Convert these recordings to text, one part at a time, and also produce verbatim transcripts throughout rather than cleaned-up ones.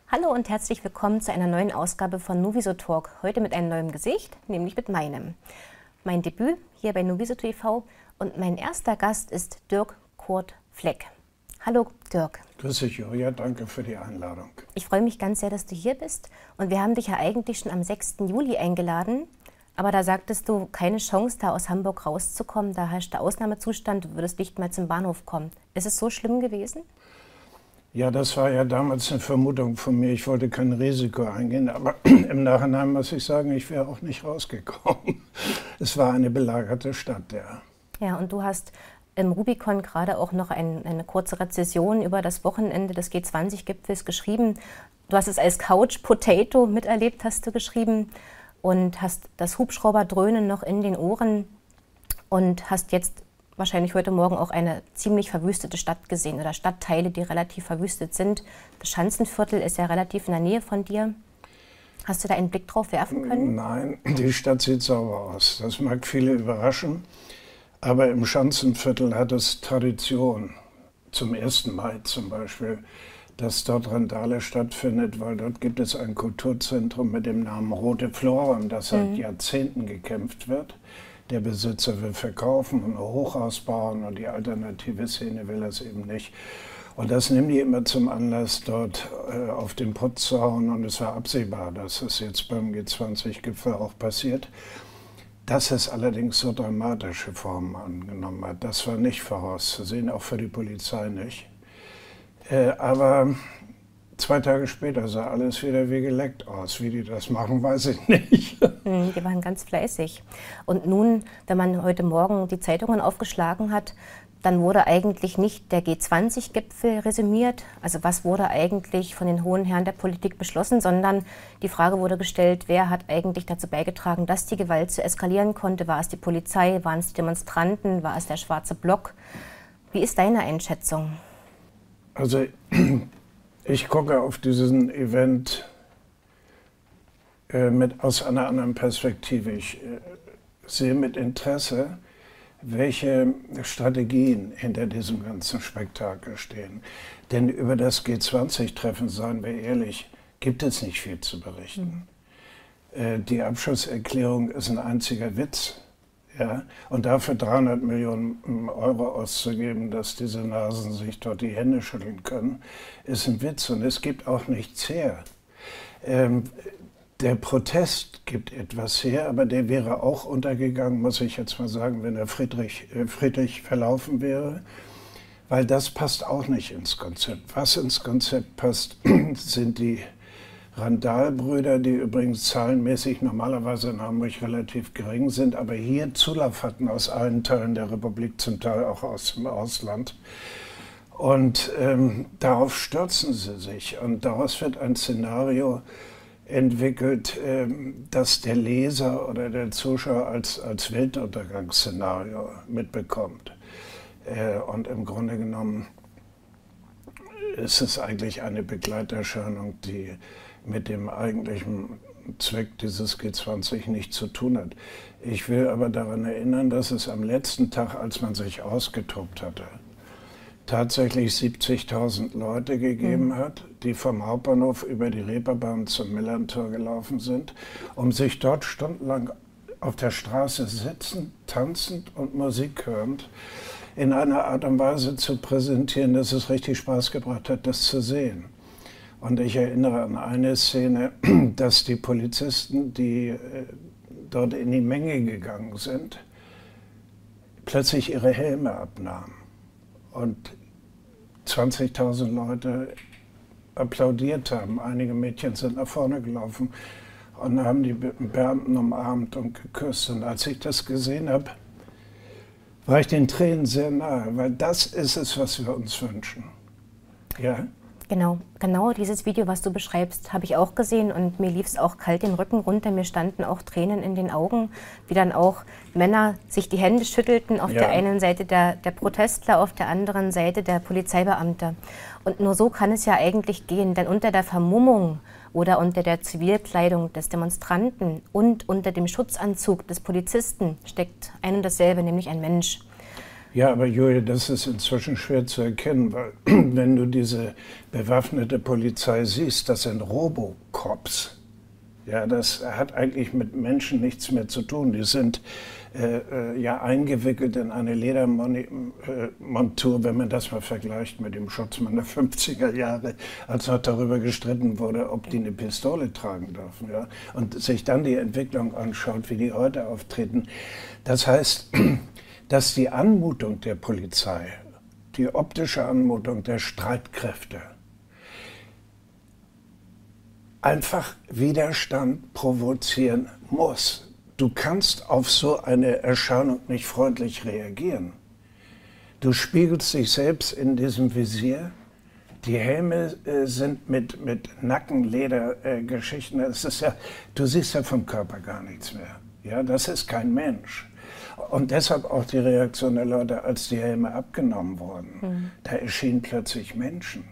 Hallo und herzlich willkommen zu einer neuen Ausgabe von Nuviso Talk. Heute mit einem neuen Gesicht, nämlich mit meinem. Mein Debüt hier bei Nuviso T V und mein erster Gast ist Dirk Kurt Fleck. Hallo Dirk. Grüß dich, Julia, danke für die Einladung. Ich freue mich ganz sehr, dass du hier bist und wir haben dich ja eigentlich schon am sechsten Juli eingeladen, aber da sagtest du, keine Chance da aus Hamburg rauszukommen, da herrschte Ausnahmezustand, du würdest nicht mal zum Bahnhof kommen. Ist es so schlimm gewesen? Ja, das war ja damals eine Vermutung von mir. Ich wollte kein Risiko eingehen, aber im Nachhinein muss ich sagen, ich wäre auch nicht rausgekommen. Es war eine belagerte Stadt, ja. Ja, und du hast im Rubicon gerade auch noch ein, eine kurze Rezession über das Wochenende des G zwanzig Gipfels geschrieben. Du hast es als Couch Potato miterlebt, hast du geschrieben, und hast das Hubschrauberdröhnen noch in den Ohren und hast jetzt wahrscheinlich heute Morgen auch eine ziemlich verwüstete Stadt gesehen oder Stadtteile, die relativ verwüstet sind. Das Schanzenviertel ist ja relativ in der Nähe von dir. Hast du da einen Blick drauf werfen können? Nein, die Stadt sieht sauber aus. Das mag viele überraschen, aber im Schanzenviertel hat es Tradition, zum ersten Mai zum Beispiel, dass dort Randale stattfindet, weil dort gibt es ein Kulturzentrum mit dem Namen Rote Flora, um das seit mhm. Jahrzehnten gekämpft wird. Der Besitzer will verkaufen und ein Hochhaus bauen und die alternative Szene will das eben nicht. Und das nehmen die immer zum Anlass, dort äh, auf den Putz zu hauen. Und es war absehbar, dass es jetzt beim G zwanzig Gipfel auch passiert. Dass es allerdings so dramatische Formen angenommen hat, das war nicht vorauszusehen, auch für die Polizei nicht. Äh, aber zwei Tage später sah alles wieder wie geleckt aus. Wie die das machen, weiß ich nicht. Die waren ganz fleißig. Und nun, wenn man heute Morgen die Zeitungen aufgeschlagen hat, dann wurde eigentlich nicht der G zwanzig Gipfel resümiert, also was wurde eigentlich von den hohen Herren der Politik beschlossen, sondern die Frage wurde gestellt, wer hat eigentlich dazu beigetragen, dass die Gewalt so eskalieren konnte? War es die Polizei, waren es die Demonstranten, war es der Schwarze Block? Wie ist deine Einschätzung? Also ich gucke auf diesen Event äh, mit, aus einer anderen Perspektive. Ich äh, sehe mit Interesse, welche Strategien hinter diesem ganzen Spektakel stehen. Denn über das G zwanzig Treffen, seien wir ehrlich, gibt es nicht viel zu berichten. Mhm. Äh, die Abschlusserklärung ist ein einziger Witz. Ja? Und dafür dreihundert Millionen Euro auszugeben, dass diese Nasen sich dort die Hände schütteln können, ist ein Witz. Und es gibt auch nichts her. Ähm, Der Protest gibt etwas her, aber der wäre auch untergegangen, muss ich jetzt mal sagen, wenn er friedlich, äh, friedlich verlaufen wäre, weil das passt auch nicht ins Konzept. Was ins Konzept passt, sind die Randalbrüder, die übrigens zahlenmäßig normalerweise in Hamburg relativ gering sind, aber hier Zulauf hatten aus allen Teilen der Republik, zum Teil auch aus dem Ausland. Und ähm, darauf stürzen sie sich und daraus wird ein Szenario entwickelt, dass der Leser oder der Zuschauer als, als Weltuntergangsszenario mitbekommt. Und im Grunde genommen ist es eigentlich eine Begleiterscheinung, die mit dem eigentlichen Zweck dieses G zwanzig nichts zu tun hat. Ich will aber daran erinnern, dass es am letzten Tag, als man sich ausgetobt hatte, tatsächlich siebzigtausend Leute gegeben mhm. hat, die vom Hauptbahnhof über die Reeperbahn zum Millerntor gelaufen sind, um sich dort stundenlang auf der Straße sitzend, tanzend und Musik hörend in einer Art und Weise zu präsentieren, dass es richtig Spaß gebracht hat, das zu sehen. Und ich erinnere an eine Szene, dass die Polizisten, die dort in die Menge gegangen sind, plötzlich ihre Helme abnahmen. Und zwanzigtausend Leute applaudiert haben. Einige Mädchen sind nach vorne gelaufen und haben die Beamten umarmt und geküsst. Und als ich das gesehen habe, war ich den Tränen sehr nahe, weil das ist es, was wir uns wünschen. Ja? Genau, genau dieses Video, was du beschreibst, habe ich auch gesehen und mir lief es auch kalt den Rücken runter. Mir standen auch Tränen in den Augen, wie dann auch Männer sich die Hände schüttelten. Auf ja. der einen Seite der, der Protestler, auf der anderen Seite der Polizeibeamte. Und nur so kann es ja eigentlich gehen, denn unter der Vermummung oder unter der Zivilkleidung des Demonstranten und unter dem Schutzanzug des Polizisten steckt ein und dasselbe, nämlich ein Mensch. Ja, aber Julia, das ist inzwischen schwer zu erkennen, weil wenn du diese bewaffnete Polizei siehst, das sind Robocops. Ja, das hat eigentlich mit Menschen nichts mehr zu tun. Die sind äh, äh, ja eingewickelt in eine Ledermontur, wenn man das mal vergleicht mit dem Schutzmann der fünfziger Jahre, als noch darüber gestritten wurde, ob die eine Pistole tragen dürfen. Ja? Und sich dann die Entwicklung anschaut, wie die heute auftreten. Das heißt, dass die Anmutung der Polizei, die optische Anmutung der Streitkräfte, einfach Widerstand provozieren muss. Du kannst auf so eine Erscheinung nicht freundlich reagieren. Du spiegelst dich selbst in diesem Visier. Die Helme äh, sind mit, mit Nackenledergeschichten. Äh, ja, du siehst ja vom Körper gar nichts mehr. Ja, das ist kein Mensch. Und deshalb auch die Reaktion der Leute, als die Helme abgenommen wurden. Mhm. Da erschienen plötzlich Menschen.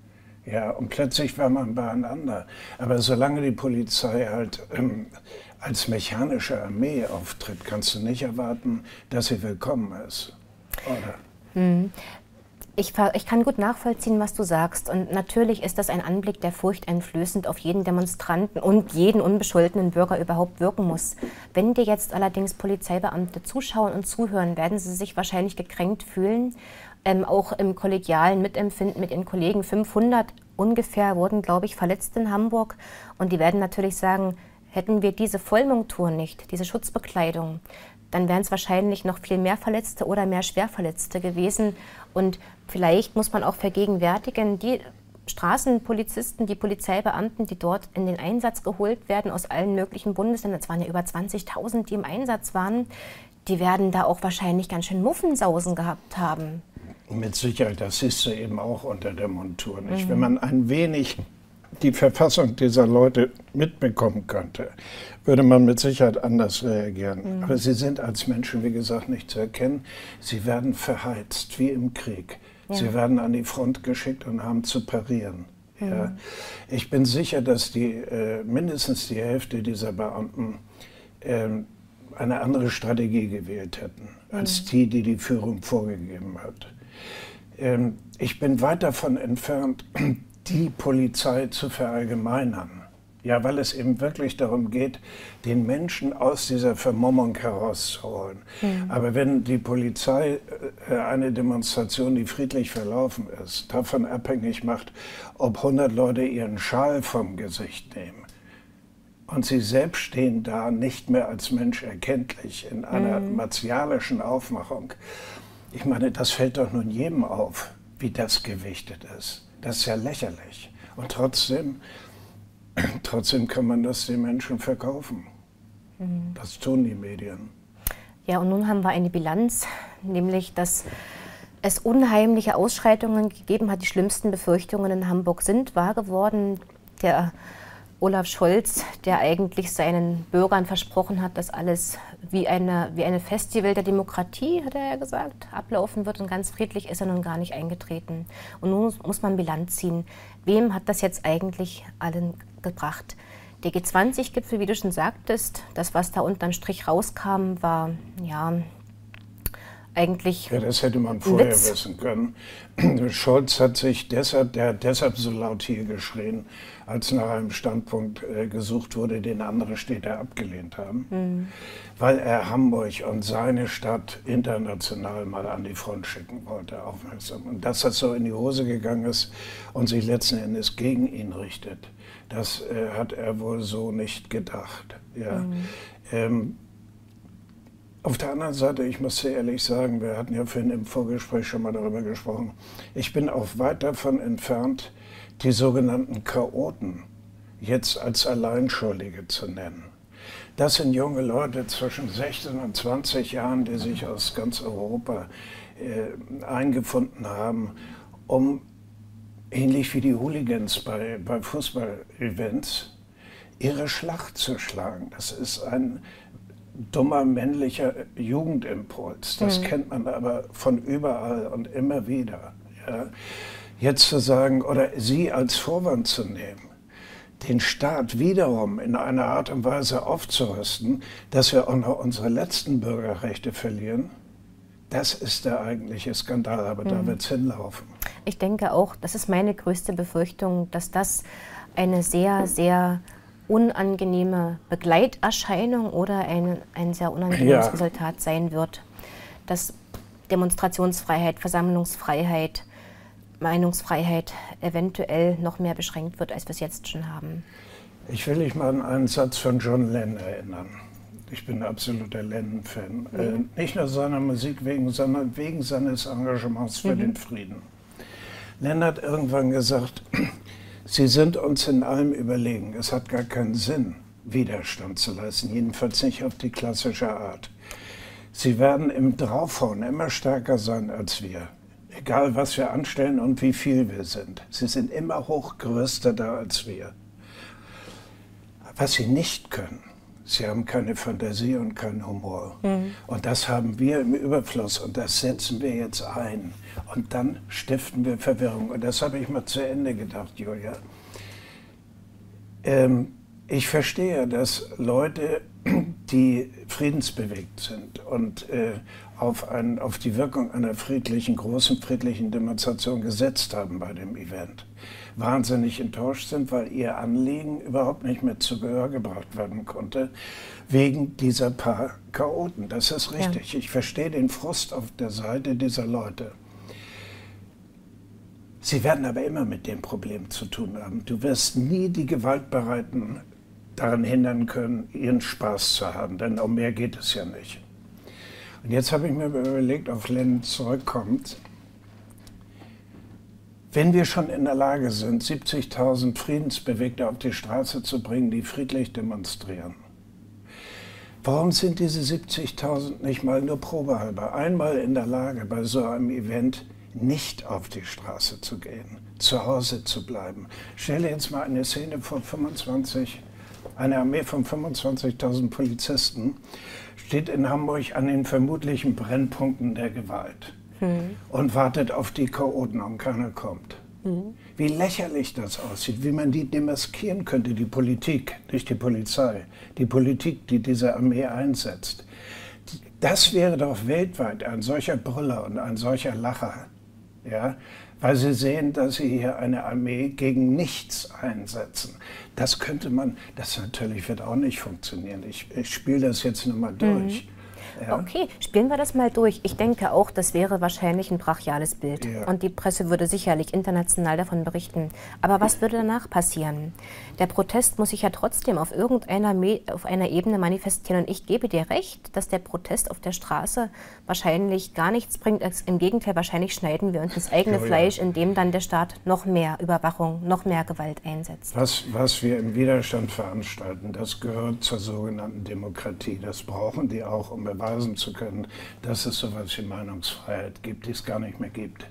Ja, und plötzlich war man beieinander. Aber solange die Polizei halt ähm, als mechanische Armee auftritt, kannst du nicht erwarten, dass sie willkommen ist. Oder? Mhm. Ich, ich kann gut nachvollziehen, was du sagst. Und natürlich ist das ein Anblick, der furchteinflößend auf jeden Demonstranten und jeden unbescholtenen Bürger überhaupt wirken muss. Wenn dir jetzt allerdings Polizeibeamte zuschauen und zuhören, werden sie sich wahrscheinlich gekränkt fühlen. Ähm, auch im kollegialen Mitempfinden mit ihren Kollegen. fünfhundert ungefähr wurden, glaube ich, verletzt in Hamburg. Und die werden natürlich sagen, hätten wir diese Vollmontur nicht, diese Schutzbekleidung, dann wären es wahrscheinlich noch viel mehr Verletzte oder mehr Schwerverletzte gewesen. Und vielleicht muss man auch vergegenwärtigen, die Straßenpolizisten, die Polizeibeamten, die dort in den Einsatz geholt werden aus allen möglichen Bundesländern, es waren ja über zwanzigtausend, die im Einsatz waren, die werden da auch wahrscheinlich ganz schön Muffensausen gehabt haben. Mit Sicherheit, das siehst du eben auch unter der Montur nicht. Mhm. Wenn man ein wenig die Verfassung dieser Leute mitbekommen könnte, würde man mit Sicherheit anders reagieren. Mhm. Aber sie sind als Menschen, wie gesagt, nicht zu erkennen. Sie werden verheizt, wie im Krieg. Ja. Sie werden an die Front geschickt und haben zu parieren. Mhm. Ja. Ich bin sicher, dass die, äh, mindestens die Hälfte dieser Beamten äh, eine andere Strategie gewählt hätten, mhm. als die, die die Führung vorgegeben hat. Ähm, ich bin weit davon entfernt, die Polizei zu verallgemeinern. Ja, weil es eben wirklich darum geht, den Menschen aus dieser Vermummung herauszuholen. Mhm. Aber wenn die Polizei äh, eine Demonstration, die friedlich verlaufen ist, davon abhängig macht, ob hundert Leute ihren Schal vom Gesicht nehmen und sie selbst stehen da nicht mehr als Mensch erkenntlich in einer mhm. martialischen Aufmachung, ich meine, das fällt doch nun jedem auf, wie das gewichtet ist. Das ist ja lächerlich. Und trotzdem, trotzdem kann man das den Menschen verkaufen. Mhm. Das tun die Medien. Ja, und nun haben wir eine Bilanz, nämlich, dass es unheimliche Ausschreitungen gegeben hat. Die schlimmsten Befürchtungen in Hamburg sind wahr geworden. Der Olaf Scholz, der eigentlich seinen Bürgern versprochen hat, dass alles wie eine, wie eine Festival der Demokratie, hat er ja gesagt, ablaufen wird und ganz friedlich, ist er nun gar nicht eingetreten. Und nun muss man Bilanz ziehen. Wem hat das jetzt eigentlich allen gebracht? Der G zwanzig Gipfel, wie du schon sagtest, das, was da unterm Strich rauskam, war, ja, eigentlich. Ja, das hätte man vorher Witz. wissen können. Scholz hat sich deshalb, der hat deshalb so laut hier geschrien, als nach einem Standpunkt äh, gesucht wurde, den andere Städte abgelehnt haben, mhm. weil er Hamburg und seine Stadt international mal an die Front schicken wollte, aufmerksam. Und dass das so in die Hose gegangen ist und sich letzten Endes gegen ihn richtet, das äh, hat er wohl so nicht gedacht. Ja. Mhm. Ähm, Auf der anderen Seite, ich muss sehr ehrlich sagen, wir hatten ja vorhin im Vorgespräch schon mal darüber gesprochen, ich bin auch weit davon entfernt, die sogenannten Chaoten jetzt als Alleinschuldige zu nennen. Das sind junge Leute zwischen sechzehn und zwanzig Jahren, die sich aus ganz Europa äh, eingefunden haben, um ähnlich wie die Hooligans bei, bei Fußball-Events ihre Schlacht zu schlagen. Das ist ein dummer männlicher Jugendimpuls. Das mhm. kennt man aber von überall und immer wieder. Ja. Jetzt zu sagen oder sie als Vorwand zu nehmen, den Staat wiederum in einer Art und Weise aufzurüsten, dass wir auch noch unsere letzten Bürgerrechte verlieren, Das ist der eigentliche Skandal, aber mhm. da wird es hinlaufen. Ich denke auch, das ist meine größte Befürchtung, dass das eine sehr, sehr unangenehme Begleiterscheinung oder ein, ein sehr unangenehmes ja. Resultat sein wird. Dass Demonstrationsfreiheit, Versammlungsfreiheit, Meinungsfreiheit eventuell noch mehr beschränkt wird, als wir es jetzt schon haben. Ich will dich mal an einen Satz von John Lennon erinnern. Ich bin ein absoluter Lennon-Fan. Mhm. Äh, nicht nur seiner Musik wegen, sondern wegen seines Engagements für mhm. den Frieden. Lennon hat irgendwann gesagt, Sie sind uns in allem überlegen. Es hat gar keinen Sinn, Widerstand zu leisten, jedenfalls nicht auf die klassische Art. Sie werden im Draufhauen immer stärker sein als wir. Egal, was wir anstellen und wie viel wir sind. Sie sind immer hochgerüsteter als wir. Was sie nicht können, sie haben keine Fantasie und keinen Humor. Mhm. Und das haben wir im Überfluss und das setzen wir jetzt ein. Und dann stiften wir Verwirrung. Und das habe ich mal zu Ende gedacht, Julia. Ähm, ich verstehe, dass Leute, die friedensbewegt sind und äh, auf, ein, auf die Wirkung einer friedlichen, großen friedlichen Demonstration gesetzt haben bei dem Event, wahnsinnig enttäuscht sind, weil ihr Anliegen überhaupt nicht mehr zu Gehör gebracht werden konnte, wegen dieser paar Chaoten. Das ist richtig. Ja. Ich verstehe den Frust auf der Seite dieser Leute. Sie werden aber immer mit dem Problem zu tun haben. Du wirst nie die Gewaltbereiten daran hindern können, ihren Spaß zu haben, denn um mehr geht es ja nicht. Und jetzt habe ich mir überlegt, auf Lennon zurückkommt, wenn wir schon in der Lage sind, siebzigtausend Friedensbewegte auf die Straße zu bringen, die friedlich demonstrieren, warum sind diese siebzigtausend nicht mal nur probehalber einmal in der Lage, bei so einem Event nicht auf die Straße zu gehen, zu Hause zu bleiben? Stell dir jetzt mal eine Szene vor, fünfundzwanzig, eine Armee von fünfundzwanzigtausend Polizisten steht in Hamburg an den vermutlichen Brennpunkten der Gewalt hm. und wartet auf die Chaoten und keiner kommt. Hm. Wie lächerlich das aussieht, wie man die demaskieren könnte, die Politik, nicht die Polizei, die Politik, die diese Armee einsetzt. Das wäre doch weltweit ein solcher Brüller und ein solcher Lacher, ja, weil sie sehen, dass sie hier eine Armee gegen nichts einsetzen. Das könnte man, das natürlich wird auch nicht funktionieren. Ich, ich spiele das jetzt nur mal durch. Mhm. Ja. Okay, spielen wir das mal durch. Ich denke auch, das wäre wahrscheinlich ein brachiales Bild. Ja. Und die Presse würde sicherlich international davon berichten. Aber was würde danach passieren? Der Protest muss sich ja trotzdem auf irgendeiner Me auf einer Ebene manifestieren. Und ich gebe dir recht, dass der Protest auf der Straße wahrscheinlich gar nichts bringt. Im Gegenteil, wahrscheinlich schneiden wir uns ins eigene oh, Fleisch, ja. indem dann der Staat noch mehr Überwachung, noch mehr Gewalt einsetzt. Was, was wir im Widerstand veranstalten, das gehört zur sogenannten Demokratie. Das brauchen die auch, um beweisen zu können, dass es so etwas wie Meinungsfreiheit gibt, die es gar nicht mehr gibt.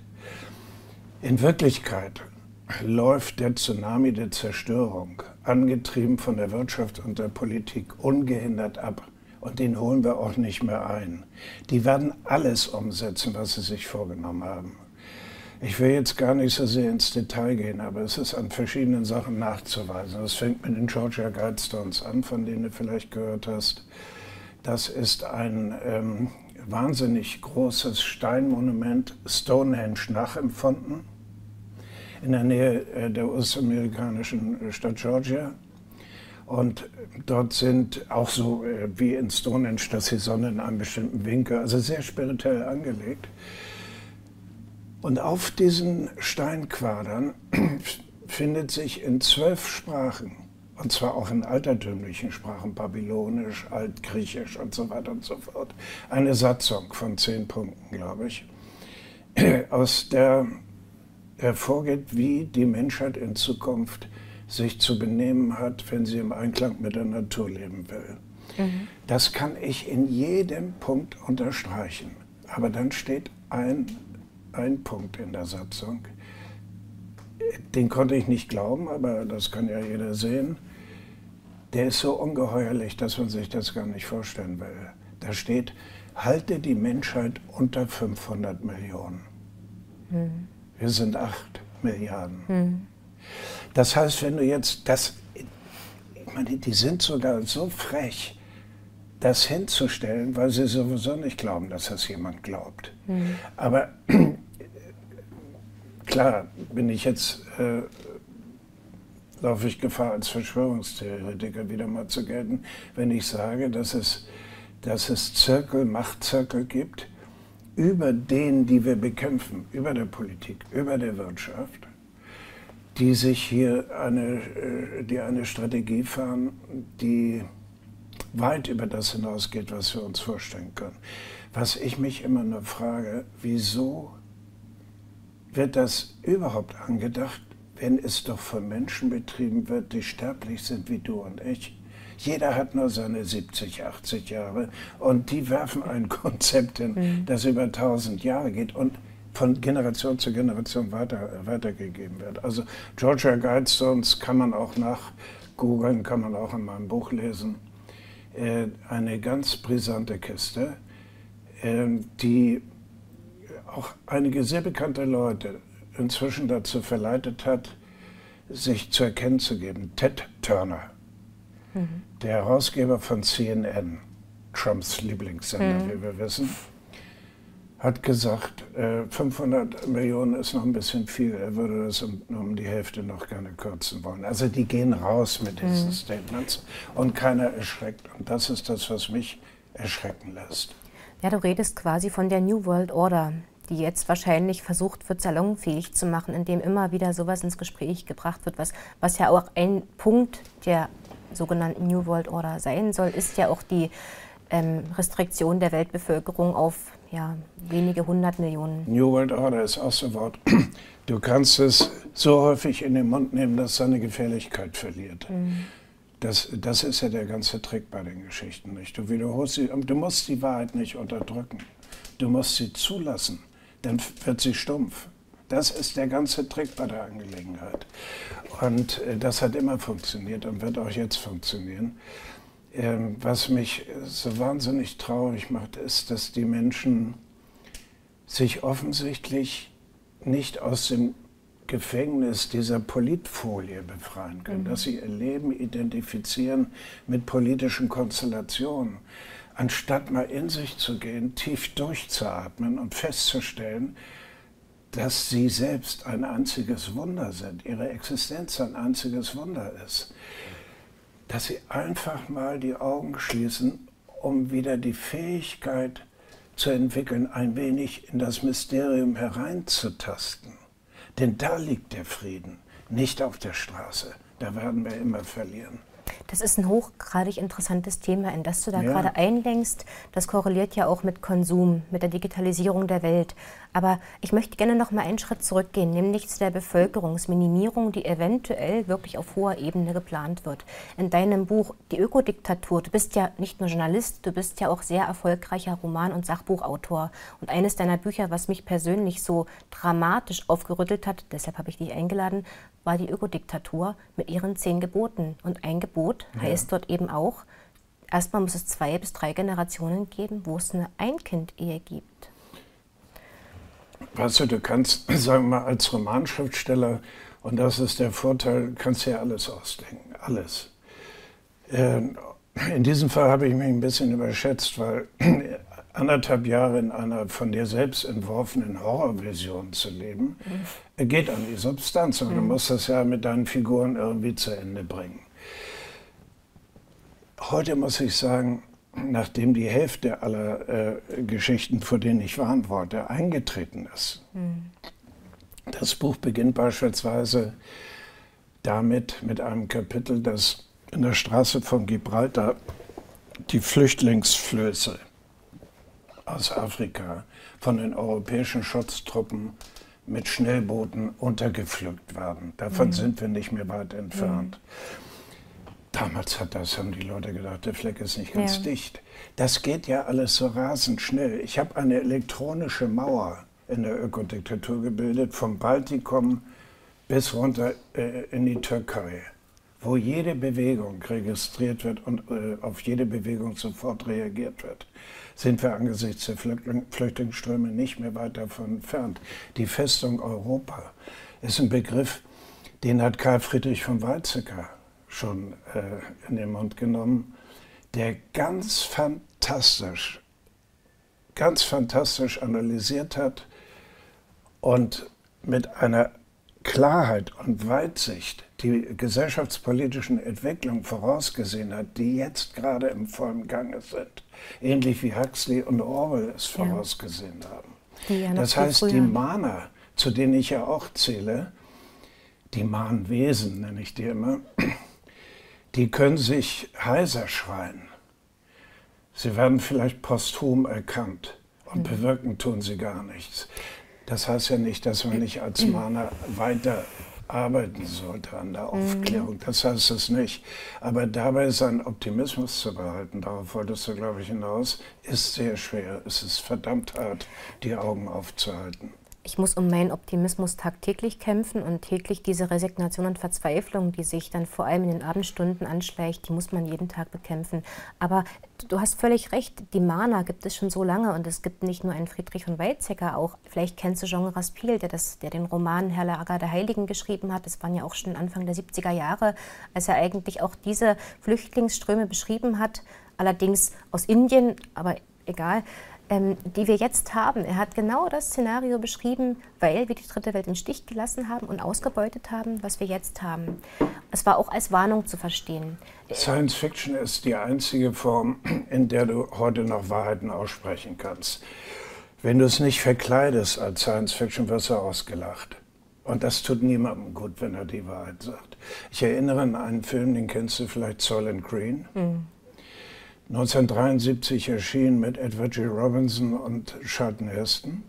In Wirklichkeit läuft der Tsunami der Zerstörung, angetrieben von der Wirtschaft und der Politik, ungehindert ab. Und den holen wir auch nicht mehr ein. Die werden alles umsetzen, was sie sich vorgenommen haben. Ich will jetzt gar nicht so sehr ins Detail gehen, aber es ist an verschiedenen Sachen nachzuweisen. Das fängt mit den Georgia Guidestones an, von denen du vielleicht gehört hast. Das ist ein ähm, wahnsinnig großes Steinmonument, Stonehenge nachempfunden, in der Nähe äh, der US-amerikanischen Stadt Georgia. Und dort sind auch so äh, wie in Stonehenge, dass die Sonne in einem bestimmten Winkel, also sehr spirituell angelegt. Und auf diesen Steinquadern findet sich in zwölf Sprachen, und zwar auch in altertümlichen Sprachen, Babylonisch, Altgriechisch und so weiter und so fort, eine Satzung von zehn Punkten, glaube ich, aus der hervorgeht, wie die Menschheit in Zukunft sich zu benehmen hat, wenn sie im Einklang mit der Natur leben will. Mhm. Das kann ich in jedem Punkt unterstreichen. Aber dann steht ein, ein Punkt in der Satzung, den konnte ich nicht glauben, aber das kann ja jeder sehen. Der ist so ungeheuerlich, dass man sich das gar nicht vorstellen will. Da steht, halte die Menschheit unter fünfhundert Millionen. Mhm. Wir sind acht Milliarden. Mhm. Das heißt, wenn du jetzt das, ich meine, die sind sogar so frech, das hinzustellen, weil sie sowieso nicht glauben, dass das jemand glaubt. Mhm. Aber klar, bin ich jetzt, äh, laufe ich Gefahr, als Verschwörungstheoretiker wieder mal zu gelten, wenn ich sage, dass es, dass es Zirkel, Machtzirkel gibt, über denen, die wir bekämpfen, über der Politik, über der Wirtschaft, die sich hier eine, die eine Strategie fahren, die weit über das hinausgeht, was wir uns vorstellen können. Was ich mich immer nur frage, wieso wird das überhaupt angedacht, wenn es doch von Menschen betrieben wird, die sterblich sind wie du und ich? Jeder hat nur seine siebzig, achtzig Jahre und die werfen ein Konzept hin, mhm. das über tausend Jahre geht und von Generation zu Generation weiter, weitergegeben wird. Also Georgia Guidestones kann man auch nachgoogeln, kann man auch in meinem Buch lesen. Äh, eine ganz brisante Kiste, äh, die auch einige sehr bekannte Leute inzwischen dazu verleitet hat, sich zu erkennen zu geben. Ted Turner, mhm. der Herausgeber von C N N, Trumps Lieblingssender, mhm. wie wir wissen, hat gesagt, äh, fünfhundert Millionen ist noch ein bisschen viel, er würde das um, um die Hälfte noch gerne kürzen wollen. Also die gehen raus mit diesen mhm. Statements und keiner erschreckt. Und das ist das, was mich erschrecken lässt. Ja, du redest quasi von der New World Order, die jetzt wahrscheinlich versucht wird, salonfähig zu machen, indem immer wieder sowas ins Gespräch gebracht wird, was, was ja auch ein Punkt der sogenannten New World Order sein soll, ist ja auch die ähm, Restriktion der Weltbevölkerung auf ja, wenige hundert Millionen. New World Order ist auch so ein Wort. Du kannst es so häufig in den Mund nehmen, dass es seine Gefährlichkeit verliert. Mhm. Das, das ist ja der ganze Trick bei den Geschichten, nicht? Du wiederholst sie, du musst die Wahrheit nicht unterdrücken. Du musst sie zulassen, dann wird sie stumpf. Das ist der ganze Trick bei der Angelegenheit. Und äh, das hat immer funktioniert und wird auch jetzt funktionieren. Ähm, was mich so wahnsinnig traurig macht, ist, dass die Menschen sich offensichtlich nicht aus dem Gefängnis dieser Politfolie befreien können, mhm. dass sie ihr Leben identifizieren mit politischen Konstellationen, anstatt mal in sich zu gehen, tief durchzuatmen und festzustellen, dass sie selbst ein einziges Wunder sind, ihre Existenz ein einziges Wunder ist. Dass sie einfach mal die Augen schließen, um wieder die Fähigkeit zu entwickeln, ein wenig in das Mysterium hereinzutasten. Denn da liegt der Frieden, nicht auf der Straße. Da werden wir immer verlieren. Das ist ein hochgradig interessantes Thema, in das du da ja. gerade einlenkst. Das korreliert ja auch mit Konsum, mit der Digitalisierung der Welt. Aber ich möchte gerne noch mal einen Schritt zurückgehen, nämlich zu der Bevölkerungsminimierung, die eventuell wirklich auf hoher Ebene geplant wird. In deinem Buch Die Ökodiktatur, du bist ja nicht nur Journalist, du bist ja auch sehr erfolgreicher Roman- und Sachbuchautor. Und eines deiner Bücher, was mich persönlich so dramatisch aufgerüttelt hat, deshalb habe ich dich eingeladen, war die Ökodiktatur mit ihren zehn Geboten. Und ein Gebot ja. heißt dort eben auch, erstmal muss es zwei bis drei Generationen geben, wo es eine Ein-Kind-Ehe gibt. Weißt du, du kannst, sagen wir mal, als Romanschriftsteller, und das ist der Vorteil, kannst ja alles ausdenken, alles. In diesem Fall habe ich mich ein bisschen überschätzt, weil anderthalb Jahre in einer von dir selbst entworfenen Horrorvision zu leben, mhm. geht an die Substanz. Und mhm. du musst das ja mit deinen Figuren irgendwie zu Ende bringen. Heute muss ich sagen, nachdem die Hälfte aller äh, Geschichten, vor denen ich warnen wollte, eingetreten ist. Mhm. Das Buch beginnt beispielsweise damit, mit einem Kapitel, das in der Straße von Gibraltar die Flüchtlingsflöße aus Afrika von den europäischen Schutztruppen mit Schnellbooten untergepflückt werden. Davon mhm. sind wir nicht mehr weit entfernt. Mhm. Damals hat das, haben die Leute gedacht, der Fleck ist nicht ganz ja. dicht. Das geht ja alles so rasend schnell. Ich habe eine elektronische Mauer in der Ökodiktatur gebildet, vom Baltikum bis runter äh, in die Türkei, wo jede Bewegung registriert wird und äh, auf jede Bewegung sofort reagiert wird. Sind wir angesichts der Flüchtling Flüchtlingsströme nicht mehr weit davon entfernt. Die Festung Europa ist ein Begriff, den hat Karl Friedrich von Weizsäcker schon äh, in den Mund genommen. der ganz fantastisch, ganz fantastisch analysiert hat und mit einer Klarheit und Weitsicht die gesellschaftspolitischen Entwicklungen vorausgesehen hat, die jetzt gerade im vollen Gange sind. Ähnlich wie Huxley und Orwell es ja. vorausgesehen haben. Ja das heißt, früher. Die Mahner, zu denen ich ja auch zähle, die Mahnwesen nenne ich die immer, die können sich heiser schreien. Sie werden vielleicht posthum erkannt und mhm. bewirken tun sie gar nichts. Das heißt ja nicht, dass man nicht als Mahner weiter arbeiten sollte an der Aufklärung. Das heißt es nicht. Aber dabei seinen Optimismus zu behalten, darauf wolltest du, glaube ich, hinaus, ist sehr schwer. Es ist verdammt hart, die Augen aufzuhalten. Ich muss um meinen Optimismus tagtäglich kämpfen und täglich diese Resignation und Verzweiflung, die sich dann vor allem in den Abendstunden anschleicht, die muss man jeden Tag bekämpfen. Aber du hast völlig recht, die Mahner gibt es schon so lange und es gibt nicht nur einen Friedrich von Weizsäcker, auch vielleicht kennst du Jean Raspail, der, das, der den Roman Herr Lager der Heiligen geschrieben hat. Das waren ja auch schon Anfang der siebziger Jahre, als er eigentlich auch diese Flüchtlingsströme beschrieben hat, allerdings aus Indien, aber egal. Ähm, die wir jetzt haben. Er hat genau das Szenario beschrieben, weil wir die dritte Welt im Stich gelassen haben und ausgebeutet haben, was wir jetzt haben. Es war auch als Warnung zu verstehen. Science Fiction ist die einzige Form, in der du heute noch Wahrheiten aussprechen kannst. Wenn du es nicht verkleidest als Science Fiction, wirst du ausgelacht. Und das tut niemandem gut, wenn er die Wahrheit sagt. Ich erinnere an einen Film, den kennst du vielleicht, Soylent Green. Mhm. neunzehnhundertdreiundsiebzig erschien mit Edward G. Robinson und Charlton Heston.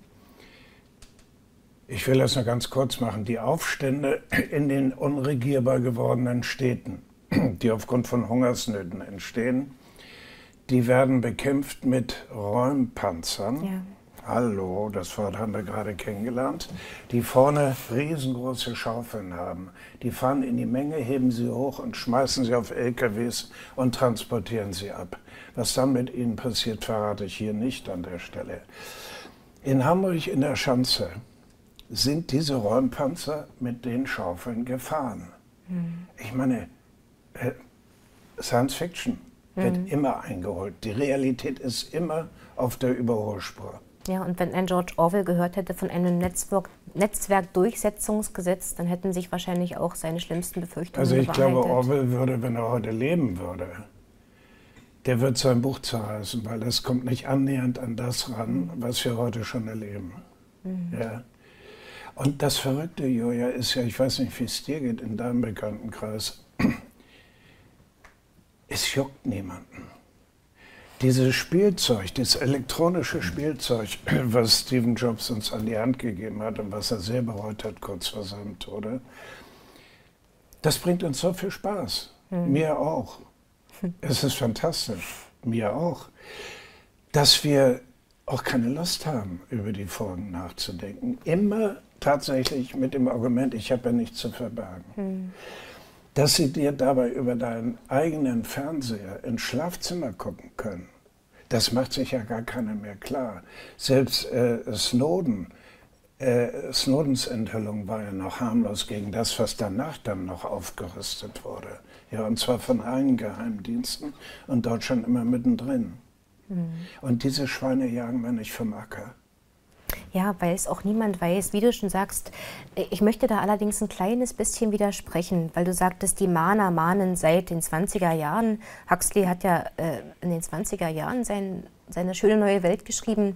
Ich will das nur ganz kurz machen. Die Aufstände in den unregierbar gewordenen Städten, die aufgrund von Hungersnöten entstehen, die werden bekämpft mit Räumpanzern. Ja. Hallo, das Wort haben wir gerade kennengelernt. Die vorne riesengroße Schaufeln haben. Die fahren in die Menge, heben sie hoch und schmeißen sie auf L K Ws und transportieren sie ab. Was dann mit ihnen passiert, verrate ich hier nicht an der Stelle. In Hamburg in der Schanze sind diese Räumpanzer mit den Schaufeln gefahren. Hm. Ich meine, äh, Science Fiction wird hm. immer eingeholt. Die Realität ist immer auf der Überholspur. Ja, und wenn ein George Orwell gehört hätte von einem Netzwerk, Netzwerkdurchsetzungsgesetz, dann hätten sich wahrscheinlich auch seine schlimmsten Befürchtungen Also ich bewahrheitet. glaube, Orwell würde, wenn er heute leben würde, der wird sein Buch zerreißen, weil es kommt nicht annähernd an das ran, was wir heute schon erleben. Mhm. Ja. Und das Verrückte, Julia, ist ja, ich weiß nicht, wie es dir geht in deinem Bekanntenkreis, es juckt niemanden. Dieses Spielzeug, das elektronische Spielzeug, was Steve Jobs uns an die Hand gegeben hat und was er sehr bereut hat kurz vor seinem Tode, das bringt uns so viel Spaß. Mhm. Mir auch. Es ist fantastisch. Mir auch. Dass wir auch keine Lust haben, über die Folgen nachzudenken. Immer tatsächlich mit dem Argument, ich habe ja nichts zu verbergen. Mhm. Dass sie dir dabei über deinen eigenen Fernseher ins Schlafzimmer gucken können, das macht sich ja gar keiner mehr klar. Selbst äh, Snowden, äh, Snowdens Enthüllung war ja noch harmlos gegen das, was danach dann noch aufgerüstet wurde. Ja, und zwar von allen Geheimdiensten und Deutschland immer mittendrin. Mhm. Und diese Schweine jagen wir nicht vom Acker. Ja, weil es auch niemand weiß, wie du schon sagst. Ich möchte da allerdings ein kleines bisschen widersprechen, weil du sagtest, die Mahner mahnen seit den zwanziger Jahren. Huxley hat ja äh, in den zwanziger Jahren sein, seine schöne neue Welt geschrieben.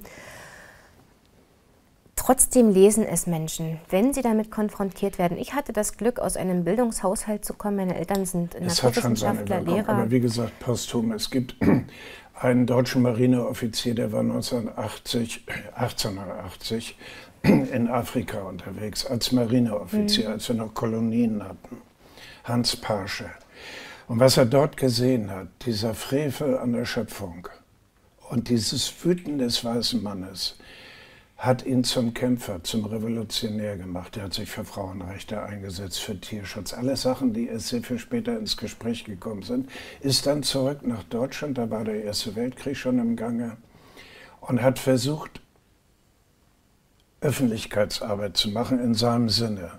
Trotzdem lesen es Menschen, wenn sie damit konfrontiert werden. Ich hatte das Glück, aus einem Bildungshaushalt zu kommen. Meine Eltern sind Naturwissenschaftler, Lehrer. Aber wie gesagt, posthum, es gibt einen deutschen Marineoffizier, der war neunzehnhundertachtzig, achtzehnhundertachtzig in Afrika unterwegs, als Marineoffizier, mhm. als wir noch Kolonien hatten. Hans Paasche. Und was er dort gesehen hat, dieser Frevel an der Schöpfung und dieses Wüten des weißen Mannes, hat ihn zum Kämpfer, zum Revolutionär gemacht. Er hat sich für Frauenrechte eingesetzt, für Tierschutz. Alle Sachen, die erst sehr viel später ins Gespräch gekommen sind. Ist dann zurück nach Deutschland, da war der Erste Weltkrieg schon im Gange und hat versucht, Öffentlichkeitsarbeit zu machen in seinem Sinne.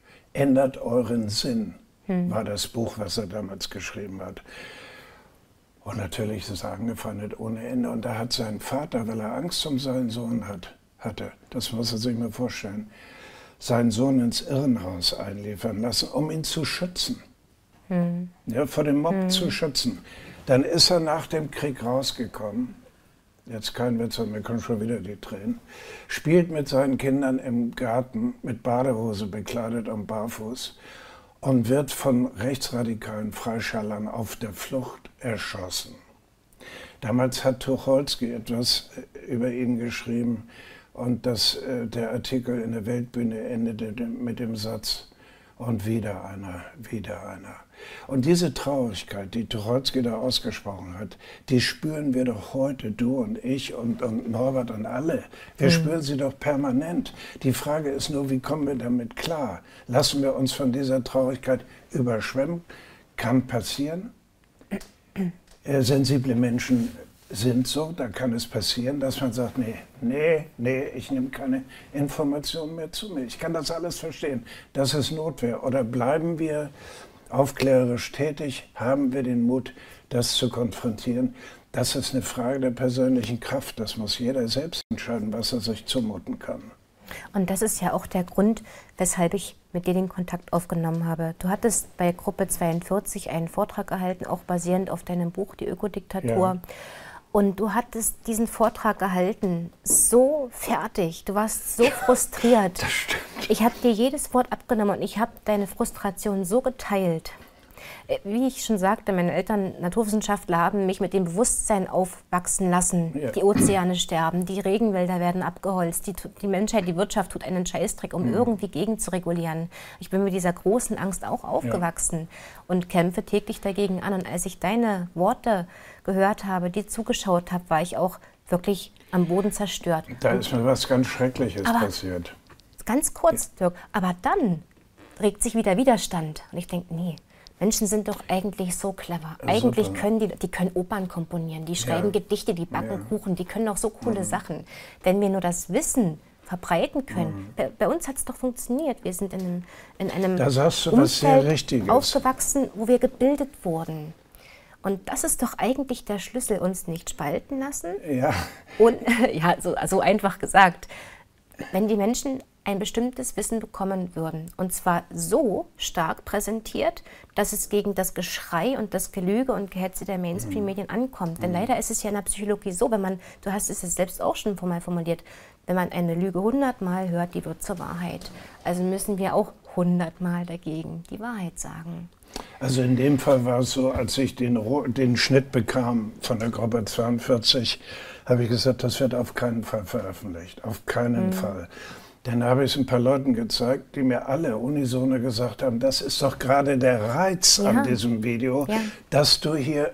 Ändert euren Sinn, hm. war das Buch, was er damals geschrieben hat. Und natürlich ist es angefeindet ohne Ende. Und da hat sein Vater, weil er Angst um seinen Sohn hat, hatte, das muss er sich mal vorstellen, seinen Sohn ins Irrenhaus einliefern lassen, um ihn zu schützen. Hm. Ja, vor dem Mob hm. zu schützen. Dann ist er nach dem Krieg rausgekommen. Jetzt kein Witz, mir kommen schon wieder die Tränen. Spielt mit seinen Kindern im Garten mit Badehose bekleidet und barfuß und wird von rechtsradikalen Freischallern auf der Flucht erschossen. Damals hat Tucholsky etwas über ihn geschrieben und das, äh, der Artikel in der Weltbühne endete mit dem Satz: Und wieder einer, wieder einer. Und diese Traurigkeit, die Tucholsky da ausgesprochen hat, die spüren wir doch heute, du und ich und, und Norbert und alle. Wir mhm. spüren sie doch permanent. Die Frage ist nur, wie kommen wir damit klar? Lassen wir uns von dieser Traurigkeit überschwemmen? Kann passieren. Äh, sensible Menschen sind so, da kann es passieren, dass man sagt, nee, nee, nee, ich nehme keine Informationen mehr zu mir. Ich kann das alles verstehen, das ist Notwehr. Oder bleiben wir aufklärerisch tätig, haben wir den Mut, das zu konfrontieren. Das ist eine Frage der persönlichen Kraft, das muss jeder selbst entscheiden, was er sich zumuten kann. Und das ist ja auch der Grund, weshalb ich mit dir den Kontakt aufgenommen habe. Du hattest bei Gruppe zweiundvierzig einen Vortrag gehalten, auch basierend auf deinem Buch Die Ökodiktatur. Ja. Und du hattest diesen Vortrag gehalten, so fertig, du warst so frustriert. Das stimmt. Ich habe dir jedes Wort abgenommen und ich habe deine Frustration so geteilt. Wie ich schon sagte, meine Eltern Naturwissenschaftler haben mich mit dem Bewusstsein aufwachsen lassen. Ja. Die Ozeane sterben, die Regenwälder werden abgeholzt, die, die Menschheit, die Wirtschaft tut einen Scheißdreck, um mhm. irgendwie gegen zu regulieren. Ich bin mit dieser großen Angst auch aufgewachsen ja. und kämpfe täglich dagegen an. Und als ich deine Worte gehört habe, die zugeschaut habe, war ich auch wirklich am Boden zerstört. Da ist mir was ganz Schreckliches aber, passiert. Ganz kurz, Dirk, aber dann regt sich wieder Widerstand. Und ich denke, nee, Menschen sind doch eigentlich so clever. Eigentlich Super. können die, die können Opern komponieren, die schreiben ja. Gedichte, die backen ja. Kuchen, die können auch so coole mhm. Sachen. Wenn wir nur das Wissen verbreiten können. Mhm. Bei, bei uns hat es doch funktioniert. Wir sind in einem, in einem da sagst du was sehr Richtiges. aufgewachsen, wo wir gebildet wurden. Und das ist doch eigentlich der Schlüssel, uns nicht spalten lassen. Ja. Und, ja, so, so einfach gesagt. Wenn die Menschen ein bestimmtes Wissen bekommen würden, und zwar so stark präsentiert, dass es gegen das Geschrei und das Gelüge und Gehetze der Mainstream-Medien ankommt. Mhm. Denn leider ist es ja in der Psychologie so, wenn man, du hast es selbst auch schon mal formuliert, wenn man eine Lüge hundertmal hört, die wird zur Wahrheit. Also müssen wir auch hundertmal dagegen die Wahrheit sagen. Also in dem Fall war es so, als ich den, den Schnitt bekam von der Gruppe zweiundvierzig, habe ich gesagt, das wird auf keinen Fall veröffentlicht, auf keinen mhm. Fall. Dann habe ich es ein paar Leuten gezeigt, die mir alle unisono gesagt haben, das ist doch gerade der Reiz ja. an diesem Video, ja. dass du hier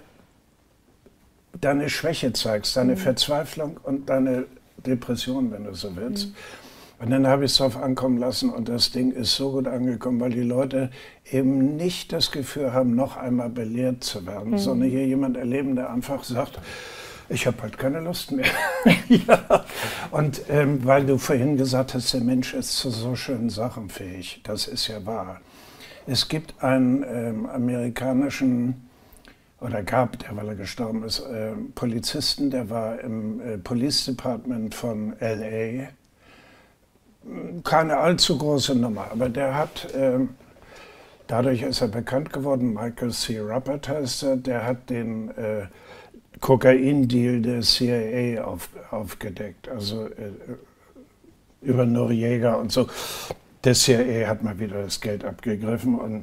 deine Schwäche zeigst, deine mhm. Verzweiflung und deine Depression, wenn du so willst. Mhm. Und dann habe ich es darauf ankommen lassen und das Ding ist so gut angekommen, weil die Leute eben nicht das Gefühl haben, noch einmal belehrt zu werden, mhm. sondern hier jemand erleben, der einfach sagt, ich habe halt keine Lust mehr. ja. Und ähm, weil du vorhin gesagt hast, der Mensch ist zu so schönen Sachen fähig, das ist ja wahr. Es gibt einen ähm, amerikanischen, oder gab, der, weil er gestorben ist, äh, Polizisten, der war im äh, Police Department von L A. Keine allzu große Nummer, aber der hat, äh, dadurch ist er bekannt geworden, Michael C. Ruppert heißt er, der hat den äh, Kokain-Deal der C I A auf, aufgedeckt, also äh, über Noriega und so. Der C I A hat mal wieder das Geld abgegriffen und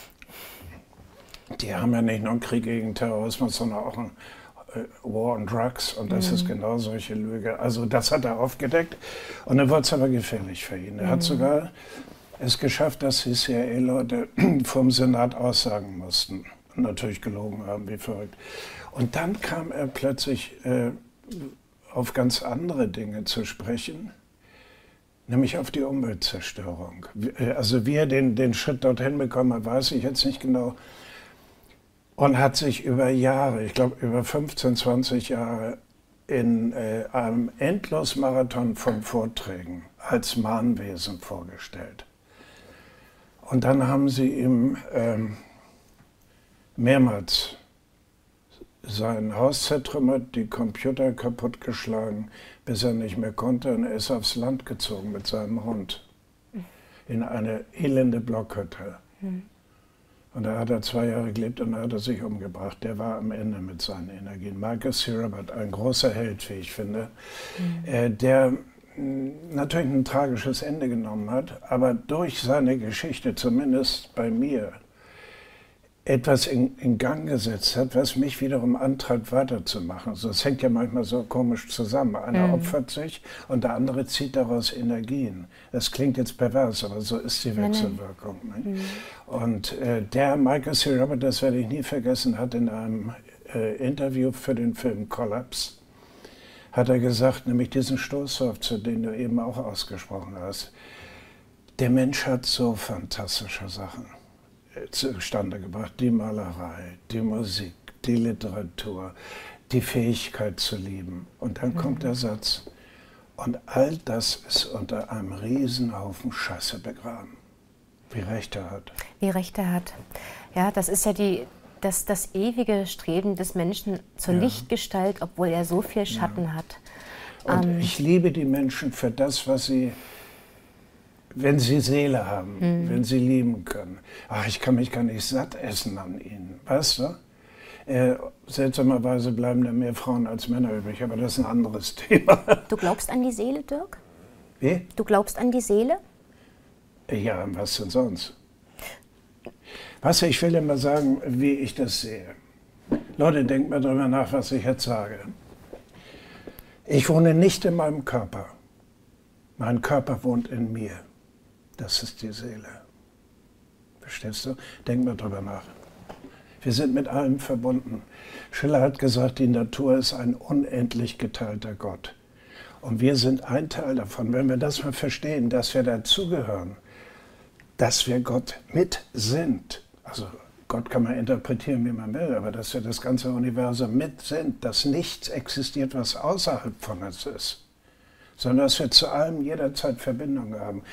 die haben ja nicht nur einen Krieg gegen Terrorismus, sondern auch einen äh, War on Drugs und das mhm. ist genau solche Lüge. Also das hat er aufgedeckt und dann wurde es aber gefährlich für ihn. Er mhm. hat sogar es geschafft, dass die C I A-Leute vom Senat aussagen mussten und natürlich gelogen haben, wie verrückt. Und dann kam er plötzlich äh, auf ganz andere Dinge zu sprechen, nämlich auf die Umweltzerstörung. Also wie er den, den Schritt dorthin bekommen hat, weiß ich jetzt nicht genau. Und hat sich über Jahre, ich glaube über fünfzehn, zwanzig Jahre, in äh, einem Endlosmarathon von Vorträgen als Mahnwesen vorgestellt. Und dann haben sie ihm ähm, mehrmals sein Haus zertrümmert, die Computer kaputtgeschlagen, bis er nicht mehr konnte, und er ist aufs Land gezogen mit seinem Hund in eine elende Blockhütte. Mhm. Und da hat er zwei Jahre gelebt und da hat er sich umgebracht. Der war am Ende mit seinen Energien. Michael C. Robert, ein großer Held, wie ich finde, mhm. äh, der mh, natürlich ein tragisches Ende genommen hat, aber durch seine Geschichte, zumindest bei mir, etwas in, in Gang gesetzt hat, was mich wiederum antreibt, weiterzumachen. So, das hängt ja manchmal so komisch zusammen. Einer mhm. opfert sich und der andere zieht daraus Energien. Das klingt jetzt pervers, aber so ist die Wechselwirkung. Mhm. Ne? Und äh, der Michael C. Robert, das werde ich nie vergessen, hat in einem äh, Interview für den Film Collapse, hat er gesagt, nämlich diesen Stoßaufzug, den du eben auch ausgesprochen hast, der Mensch hat so fantastische Sachen zustande gebracht. Die Malerei, die Musik, die Literatur, die Fähigkeit zu lieben. Und dann mhm. kommt der Satz, und all das ist unter einem Riesenhaufen Scheiße begraben. Wie recht er hat. Wie recht er hat. Ja, das ist ja die, das, das ewige Streben des Menschen zur ja. Lichtgestalt, obwohl er so viel Schatten ja. hat. Und ähm, ich liebe die Menschen für das, was sie, wenn sie Seele haben, mhm. wenn sie lieben können. Ach, ich kann mich gar nicht satt essen an ihnen, weißt du? Äh, seltsamerweise bleiben da mehr Frauen als Männer übrig, aber das ist ein anderes Thema. Du glaubst an die Seele, Dirk? Wie? Du glaubst an die Seele? Ja, was denn sonst? Weißt du, ich will dir mal sagen, wie ich das sehe. Leute, denkt mal darüber nach, was ich jetzt sage. Ich wohne nicht in meinem Körper. Mein Körper wohnt in mir. Das ist die Seele. Verstehst du? Denk mal drüber nach. Wir sind mit allem verbunden. Schiller hat gesagt, die Natur ist ein unendlich geteilter Gott. Und wir sind ein Teil davon. Wenn wir das mal verstehen, dass wir dazugehören, dass wir Gott mit sind. Also Gott kann man interpretieren, wie man will, aber dass wir das ganze Universum mit sind, dass nichts existiert, was außerhalb von uns ist, sondern dass wir zu allem jederzeit Verbindung haben.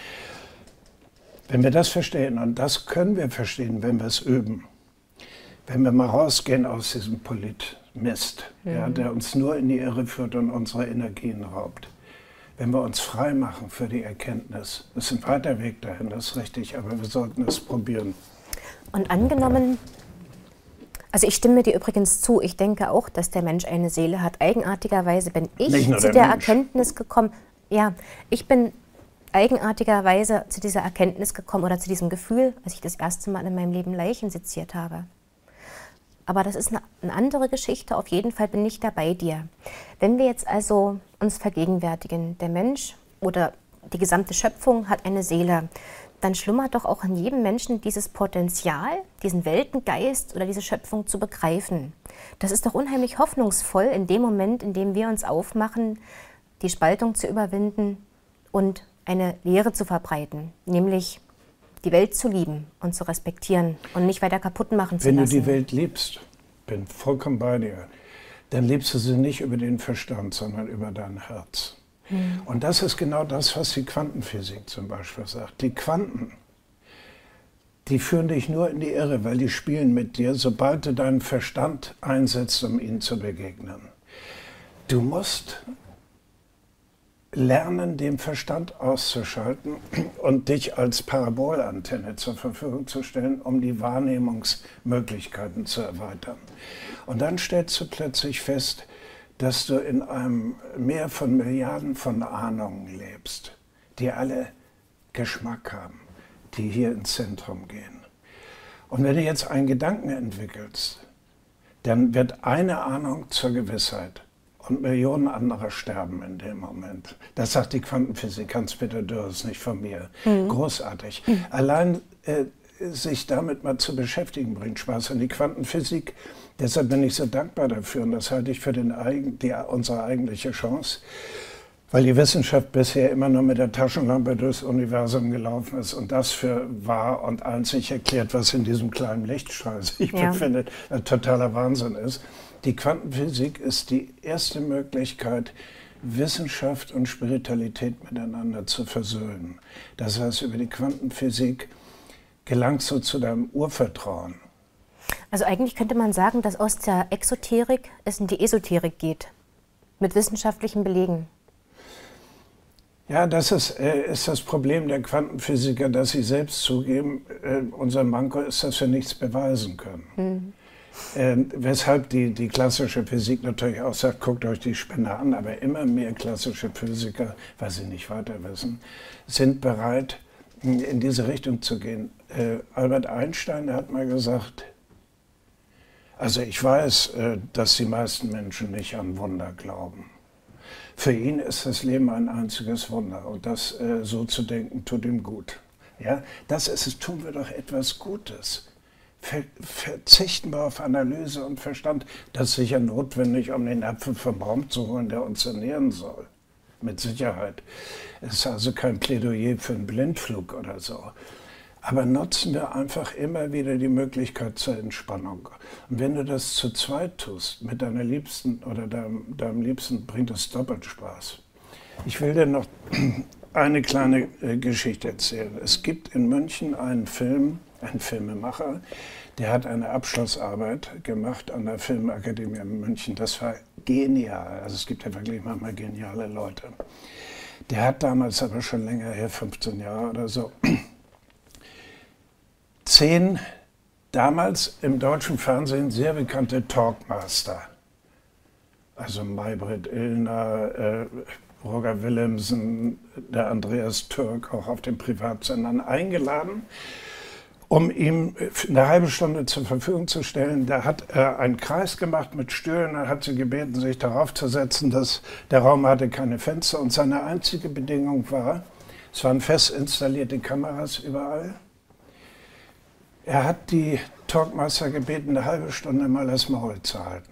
Wenn wir das verstehen, und das können wir verstehen, wenn wir es üben, wenn wir mal rausgehen aus diesem Politmist, mhm. ja, der uns nur in die Irre führt und unsere Energien raubt, wenn wir uns frei machen für die Erkenntnis, das ist ein weiter Weg dahin, das ist richtig, aber wir sollten es probieren. Und angenommen, also ich stimme dir übrigens zu, ich denke auch, dass der Mensch eine Seele hat. Eigenartigerweise bin ich zu der Mensch. Erkenntnis gekommen, ja, ich bin eigenartigerweise zu dieser Erkenntnis gekommen oder zu diesem Gefühl, als ich das erste Mal in meinem Leben Leichen seziert habe. Aber das ist eine, eine andere Geschichte, auf jeden Fall bin ich da bei dir. Wenn wir jetzt also uns vergegenwärtigen, der Mensch oder die gesamte Schöpfung hat eine Seele, dann schlummert doch auch in jedem Menschen dieses Potenzial, diesen Weltengeist oder diese Schöpfung zu begreifen. Das ist doch unheimlich hoffnungsvoll in dem Moment, in dem wir uns aufmachen, die Spaltung zu überwinden und eine Lehre zu verbreiten, nämlich die Welt zu lieben und zu respektieren und nicht weiter kaputt machen zu Wenn lassen. du die Welt liebst, bin vollkommen bei dir, dann liebst du sie nicht über den Verstand, sondern über dein Herz. Hm. Und das ist genau das, was die Quantenphysik zum Beispiel sagt. Die Quanten, die führen dich nur in die Irre, weil die spielen mit dir, sobald du deinen Verstand einsetzt, um ihnen zu begegnen. Du musst lernen, den Verstand auszuschalten und dich als Parabolantenne zur Verfügung zu stellen, um die Wahrnehmungsmöglichkeiten zu erweitern. Und dann stellst du plötzlich fest, dass du in einem Meer von Milliarden von Ahnungen lebst, die alle Geschmack haben, die hier ins Zentrum gehen. Und wenn du jetzt einen Gedanken entwickelst, dann wird eine Ahnung zur Gewissheit. Und Millionen anderer sterben in dem Moment. Das sagt die Quantenphysik, Hans-Peter Dürr, nicht von mir. Mhm. Großartig. Mhm. Allein äh, sich damit mal zu beschäftigen, bringt Spaß. Und die Quantenphysik, deshalb bin ich so dankbar dafür. Und das halte ich für den, die, unsere eigentliche Chance. Weil die Wissenschaft bisher immer nur mit der Taschenlampe durchs Universum gelaufen ist und das für wahr und einzig erklärt, was in diesem kleinen Lichtstrahl sich ja. befindet, ein totaler Wahnsinn ist. Die Quantenphysik ist die erste Möglichkeit, Wissenschaft und Spiritualität miteinander zu versöhnen. Das heißt, über die Quantenphysik gelangst du zu deinem Urvertrauen. Also eigentlich könnte man sagen, dass aus der Exoterik es in die Esoterik geht, mit wissenschaftlichen Belegen. Ja, das ist, äh, ist das Problem der Quantenphysiker, dass sie selbst zugeben, äh, unser Manko ist, dass wir nichts beweisen können. Mhm. Äh, weshalb die, die klassische Physik natürlich auch sagt, guckt euch die Spinne an, aber immer mehr klassische Physiker, weil sie nicht weiter wissen, sind bereit, in diese Richtung zu gehen. Äh, Albert Einstein, der hat mal gesagt, also ich weiß, äh, dass die meisten Menschen nicht an Wunder glauben. Für ihn ist das Leben ein einziges Wunder und das äh, so zu denken, tut ihm gut. Ja, das ist es, tun wir doch etwas Gutes. Ver verzichten wir auf Analyse und Verstand. Das ist sicher notwendig, um den Apfel vom Baum zu holen, der uns ernähren soll. Mit Sicherheit. Es ist also kein Plädoyer für einen Blindflug oder so. Aber nutzen wir einfach immer wieder die Möglichkeit zur Entspannung. Und wenn du das zu zweit tust, mit deiner Liebsten oder deinem, deinem Liebsten, bringt es doppelt Spaß. Ich will dir noch eine kleine äh, Geschichte erzählen. Es gibt in München einen Film, einen Filmemacher, der hat eine Abschlussarbeit gemacht an der Filmakademie in München. Das war genial. Also es gibt ja wirklich manchmal geniale Leute. Der hat damals aber schon länger her, fünfzehn Jahre oder so, zehn damals im deutschen Fernsehen sehr bekannte Talkmaster, also Maybrit Illner, äh, Roger Willemsen, der Andreas Türk, auch auf den Privatsendern eingeladen, um ihm eine halbe Stunde zur Verfügung zu stellen. Da hat er einen Kreis gemacht mit Stühlen, er hat sie gebeten, sich darauf zu setzen, dass der Raum hatte keine Fenster und seine einzige Bedingung war, es waren fest installierte Kameras überall. Er hat die Talkmaster gebeten, eine halbe Stunde mal das Maul zu halten.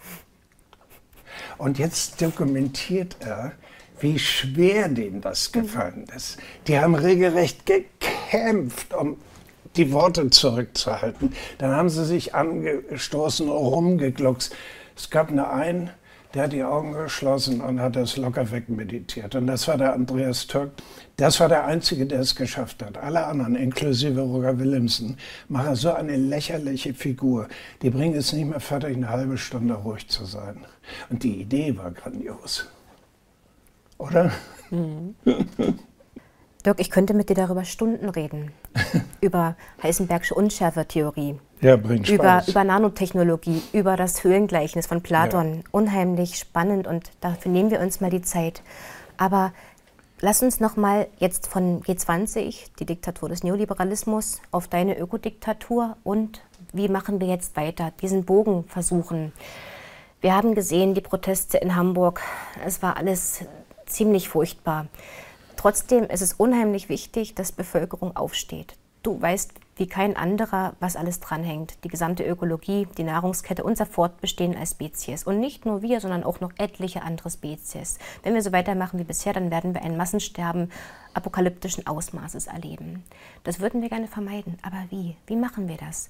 Und jetzt dokumentiert er, wie schwer denen das gefallen ist. Die haben regelrecht gekämpft, um die Worte zurückzuhalten. Dann haben sie sich angestoßen und rumgegluckst. Es gab nur einen, der hat die Augen geschlossen und hat das locker wegmeditiert. Und das war der Andreas Türk. Das war der Einzige, der es geschafft hat. Alle anderen, inklusive Roger Willemsen, machen so eine lächerliche Figur. Die bringen es nicht mehr fertig, eine halbe Stunde ruhig zu sein. Und die Idee war grandios. Oder? Mhm. Dirk, ich könnte mit dir darüber Stunden reden. Über Heisenbergsche Unschärfertheorie. Ja, bringt Spaß. Über, über Nanotechnologie, über das Höhlengleichnis von Platon. Ja. Unheimlich spannend und dafür nehmen wir uns mal die Zeit. Aber lass uns noch mal jetzt von G zwanzig, die Diktatur des Neoliberalismus, auf deine Ökodiktatur und wie machen wir jetzt weiter, diesen Bogen versuchen. Wir haben gesehen, die Proteste in Hamburg, es war alles ziemlich furchtbar. Trotzdem ist es unheimlich wichtig, dass Bevölkerung aufsteht. Du weißt wie kein anderer, was alles dranhängt. Die gesamte Ökologie, die Nahrungskette, unser Fortbestehen als Spezies. Und nicht nur wir, sondern auch noch etliche andere Spezies. Wenn wir so weitermachen wie bisher, dann werden wir ein Massensterben apokalyptischen Ausmaßes erleben. Das würden wir gerne vermeiden. Aber wie? Wie machen wir das?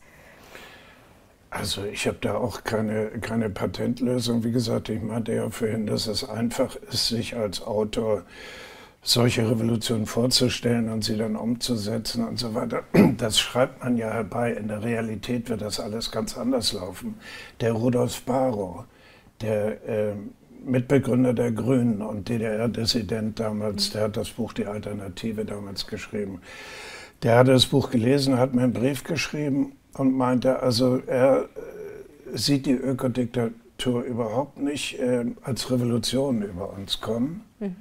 Also ich habe da auch keine, keine Patentlösung. Wie gesagt, ich meinte ja vorhin, dass es einfach ist, sich als Autor solche Revolutionen vorzustellen und sie dann umzusetzen und so weiter. Das schreibt man ja herbei. In der Realität wird das alles ganz anders laufen. Der Rudolf Barrow, der äh, Mitbegründer der Grünen und D D R-Dissident damals, der hat das Buch Die Alternative damals geschrieben. Der hat das Buch gelesen, hat mir einen Brief geschrieben und meinte, also er äh, sieht die Ökodiktatur überhaupt nicht äh, als Revolution über uns kommen. Mhm.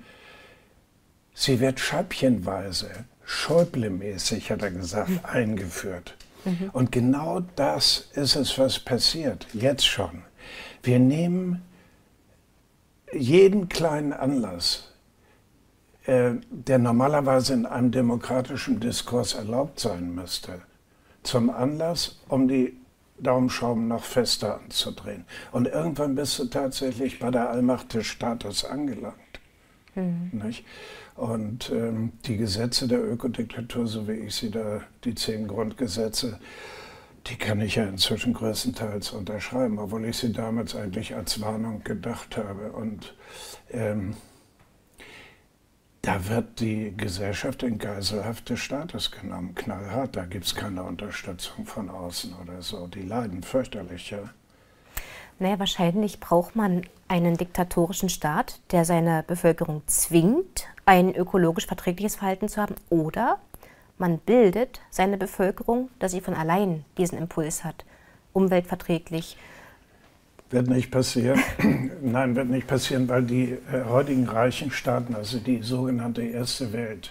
Sie wird scheibchenweise, Schäuble-mäßig, hat er gesagt, mhm. eingeführt. Mhm. Und genau das ist es, was passiert, jetzt schon. Wir nehmen jeden kleinen Anlass, äh, der normalerweise in einem demokratischen Diskurs erlaubt sein müsste, zum Anlass, um die Daumenschrauben noch fester anzudrehen. Und irgendwann bist du tatsächlich bei der Allmacht des Staates angelangt. Mhm. Nicht? Und ähm, die Gesetze der Ökodiktatur, so wie ich sie da, die zehn Grundgesetze, die kann ich ja inzwischen größtenteils unterschreiben, obwohl ich sie damals eigentlich als Warnung gedacht habe. Und ähm, Da wird die Gesellschaft in Geiselhaft des Staates genommen, knallhart. Da gibt es keine Unterstützung von außen oder so. Die leiden fürchterlich, ja. Naja, wahrscheinlich braucht man einen diktatorischen Staat, der seine Bevölkerung zwingt, ein ökologisch verträgliches Verhalten zu haben. Oder man bildet seine Bevölkerung, dass sie von allein diesen Impuls hat, umweltverträglich. Wird nicht passieren. Nein, wird nicht passieren, weil die äh, heutigen reichen Staaten, also die sogenannte Erste Welt,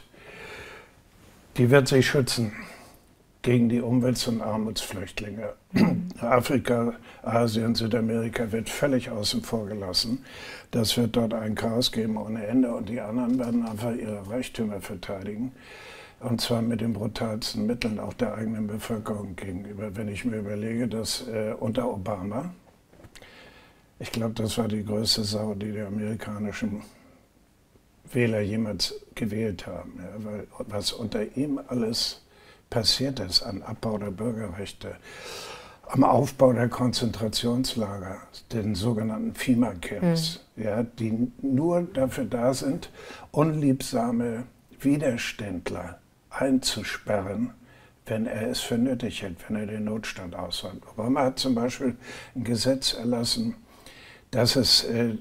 die wird sich schützen gegen die Umwelts- und Armutsflüchtlinge. Afrika, Asien, Südamerika wird völlig außen vor gelassen. Das wird dort ein Chaos geben ohne Ende und die anderen werden einfach ihre Reichtümer verteidigen. Und zwar mit den brutalsten Mitteln auch der eigenen Bevölkerung gegenüber. Wenn ich mir überlege, dass äh, unter Obama, ich glaube, das war die größte Sau, die die amerikanischen Wähler jemals gewählt haben. Ja, weil was unter ihm alles passiert ist an Abbau der Bürgerrechte, am Aufbau der Konzentrationslager, den sogenannten FEMA-Camps, mhm. ja, die nur dafür da sind, unliebsame Widerständler einzusperren, wenn er es für nötig hält, wenn er den Notstand ausräumt. Obama hat zum Beispiel ein Gesetz erlassen, dass es äh,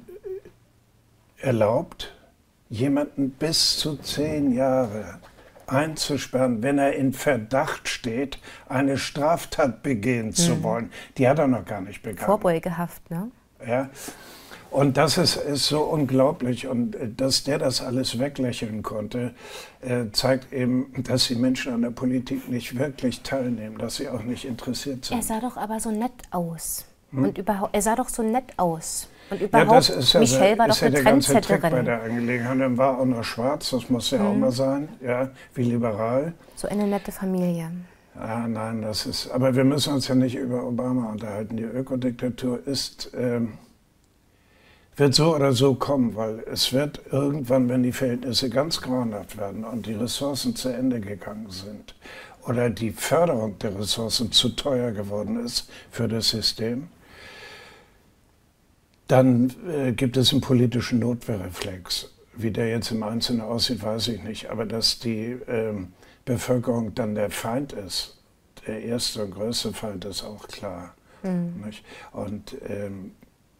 erlaubt, jemanden bis zu zehn Jahre einzusperren, wenn er in Verdacht steht, eine Straftat begehen mhm. zu wollen. Die hat er noch gar nicht begangen. Vorbeugehaft, ne? Ja. Und das ist, ist so unglaublich. Und äh, dass der das alles weglächeln konnte, äh, zeigt eben, dass die Menschen an der Politik nicht wirklich teilnehmen, dass sie auch nicht interessiert sind. Er sah doch aber so nett aus. Hm? Und überhaupt, er sah doch so nett aus. Und überhaupt, ja, das ist ja Michelle war ist doch ja eine der ganze Trick Trendsetterin. bei der Angelegenheit. Dann war auch noch schwarz, das muss ja hm. auch mal sein, ja, wie liberal. So eine nette Familie. Ah, nein, das ist, aber wir müssen uns ja nicht über Obama unterhalten. Die Ökodiktatur ist, ähm, wird so oder so kommen, weil es wird irgendwann, wenn die Verhältnisse ganz grauenhaft werden und die Ressourcen zu Ende gegangen sind oder die Förderung der Ressourcen zu teuer geworden ist für das System, dann äh, gibt es einen politischen Notwehrreflex. Wie der jetzt im Einzelnen aussieht, weiß ich nicht. Aber dass die ähm, Bevölkerung dann der Feind ist, der erste und größte Feind, ist auch klar. Mhm. Nicht? Und ähm,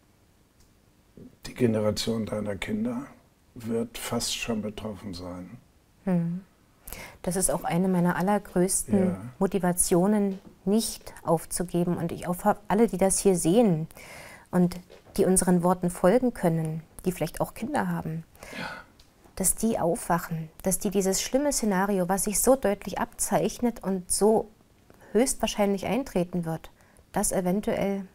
die Generation deiner Kinder wird fast schon betroffen sein. Mhm. Das ist auch eine meiner allergrößten ja. Motivationen, nicht aufzugeben. Und ich hoffe, alle, die das hier sehen und die unseren Worten folgen können, die vielleicht auch Kinder haben, ja. dass die aufwachen, dass die dieses schlimme Szenario, was sich so deutlich abzeichnet und so höchstwahrscheinlich eintreten wird, das eventuell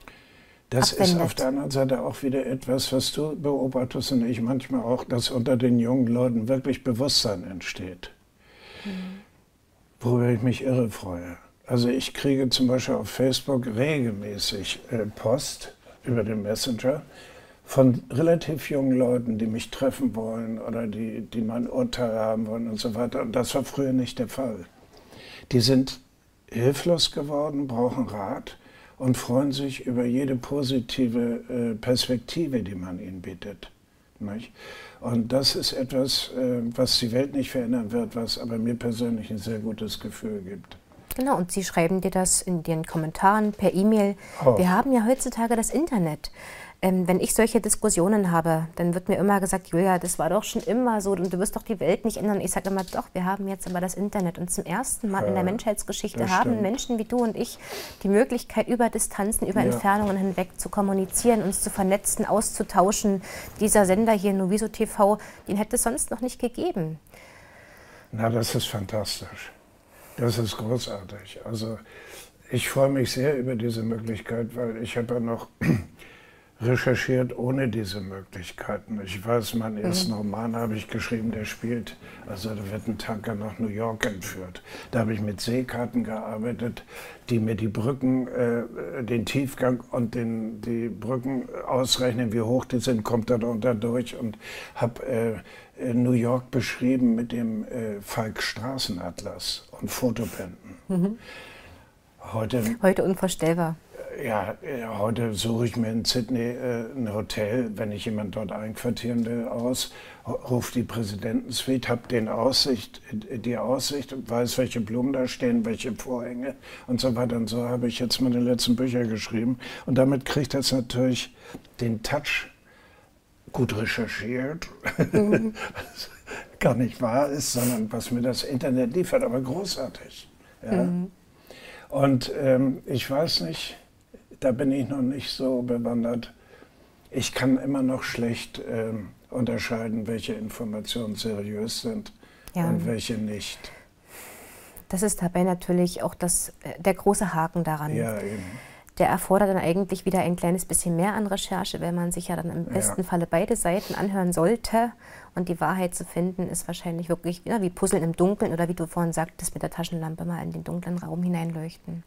Das abwendet. Ist auf der anderen Seite auch wieder etwas, was du beobachtest und ich manchmal auch, dass unter den jungen Leuten wirklich Bewusstsein entsteht, mhm. worüber ich mich irre freue. Also ich kriege zum Beispiel auf Facebook regelmäßig äh, Post über den Messenger von relativ jungen Leuten, die mich treffen wollen oder die, die mein Urteil haben wollen und so weiter. Und das war früher nicht der Fall. Die sind hilflos geworden, brauchen Rat und freuen sich über jede positive äh, Perspektive, die man ihnen bietet. Nicht? Und das ist etwas, äh, was die Welt nicht verändern wird, was aber mir persönlich ein sehr gutes Gefühl gibt. Genau, und Sie schreiben dir das in den Kommentaren, per E-Mail. Oh. Wir haben ja heutzutage das Internet. Ähm, wenn ich solche Diskussionen habe, dann wird mir immer gesagt, Julia, das war doch schon immer so und du wirst doch die Welt nicht ändern. Ich sage immer, doch, wir haben jetzt aber das Internet. Und zum ersten Mal ja, in der Menschheitsgeschichte haben stimmt. Menschen wie du und ich die Möglichkeit, über Distanzen, über ja. Entfernungen hinweg zu kommunizieren, uns zu vernetzen, auszutauschen. Dieser Sender hier, Nuviso T V, den hätte es sonst noch nicht gegeben. Na, das ist fantastisch. Das ist großartig. Also ich freue mich sehr über diese Möglichkeit, weil ich habe ja noch recherchiert ohne diese Möglichkeiten. Ich weiß, meinen ersten mhm. Roman habe ich geschrieben, der spielt, also da wird ein Tanker nach New York entführt. Da habe ich mit Seekarten gearbeitet, die mir die Brücken, äh, den Tiefgang und den, die Brücken ausrechnen, wie hoch die sind, kommt da drunter durch und habe äh, New York beschrieben mit dem äh, Falk-Straßen-Atlas und Fotopenden. Mhm. Heute, Heute unvorstellbar. Ja, heute suche ich mir in Sydney äh, ein Hotel, wenn ich jemanden dort einquartieren will, aus, rufe die Präsidentensuite, habe den Aussicht, die Aussicht und weiß, welche Blumen da stehen, welche Vorhänge und so weiter. Und so habe ich jetzt meine letzten Bücher geschrieben. Und damit kriegt das natürlich den Touch gut recherchiert, mhm. was gar nicht wahr ist, sondern was mir das Internet liefert, aber großartig. Ja? Mhm. Und ähm, ich weiß nicht, da bin ich noch nicht so bewandert. Ich kann immer noch schlecht ähm, unterscheiden, welche Informationen seriös sind ja. und welche nicht. Das ist dabei natürlich auch das, der große Haken daran. Ja, eben. Der erfordert dann eigentlich wieder ein kleines bisschen mehr an Recherche, weil man sich ja dann im besten ja. Falle beide Seiten anhören sollte. Und die Wahrheit zu finden, ist wahrscheinlich wirklich ja, wie Puzzeln im Dunkeln oder wie du vorhin sagtest, mit der Taschenlampe mal in den dunklen Raum hineinleuchten.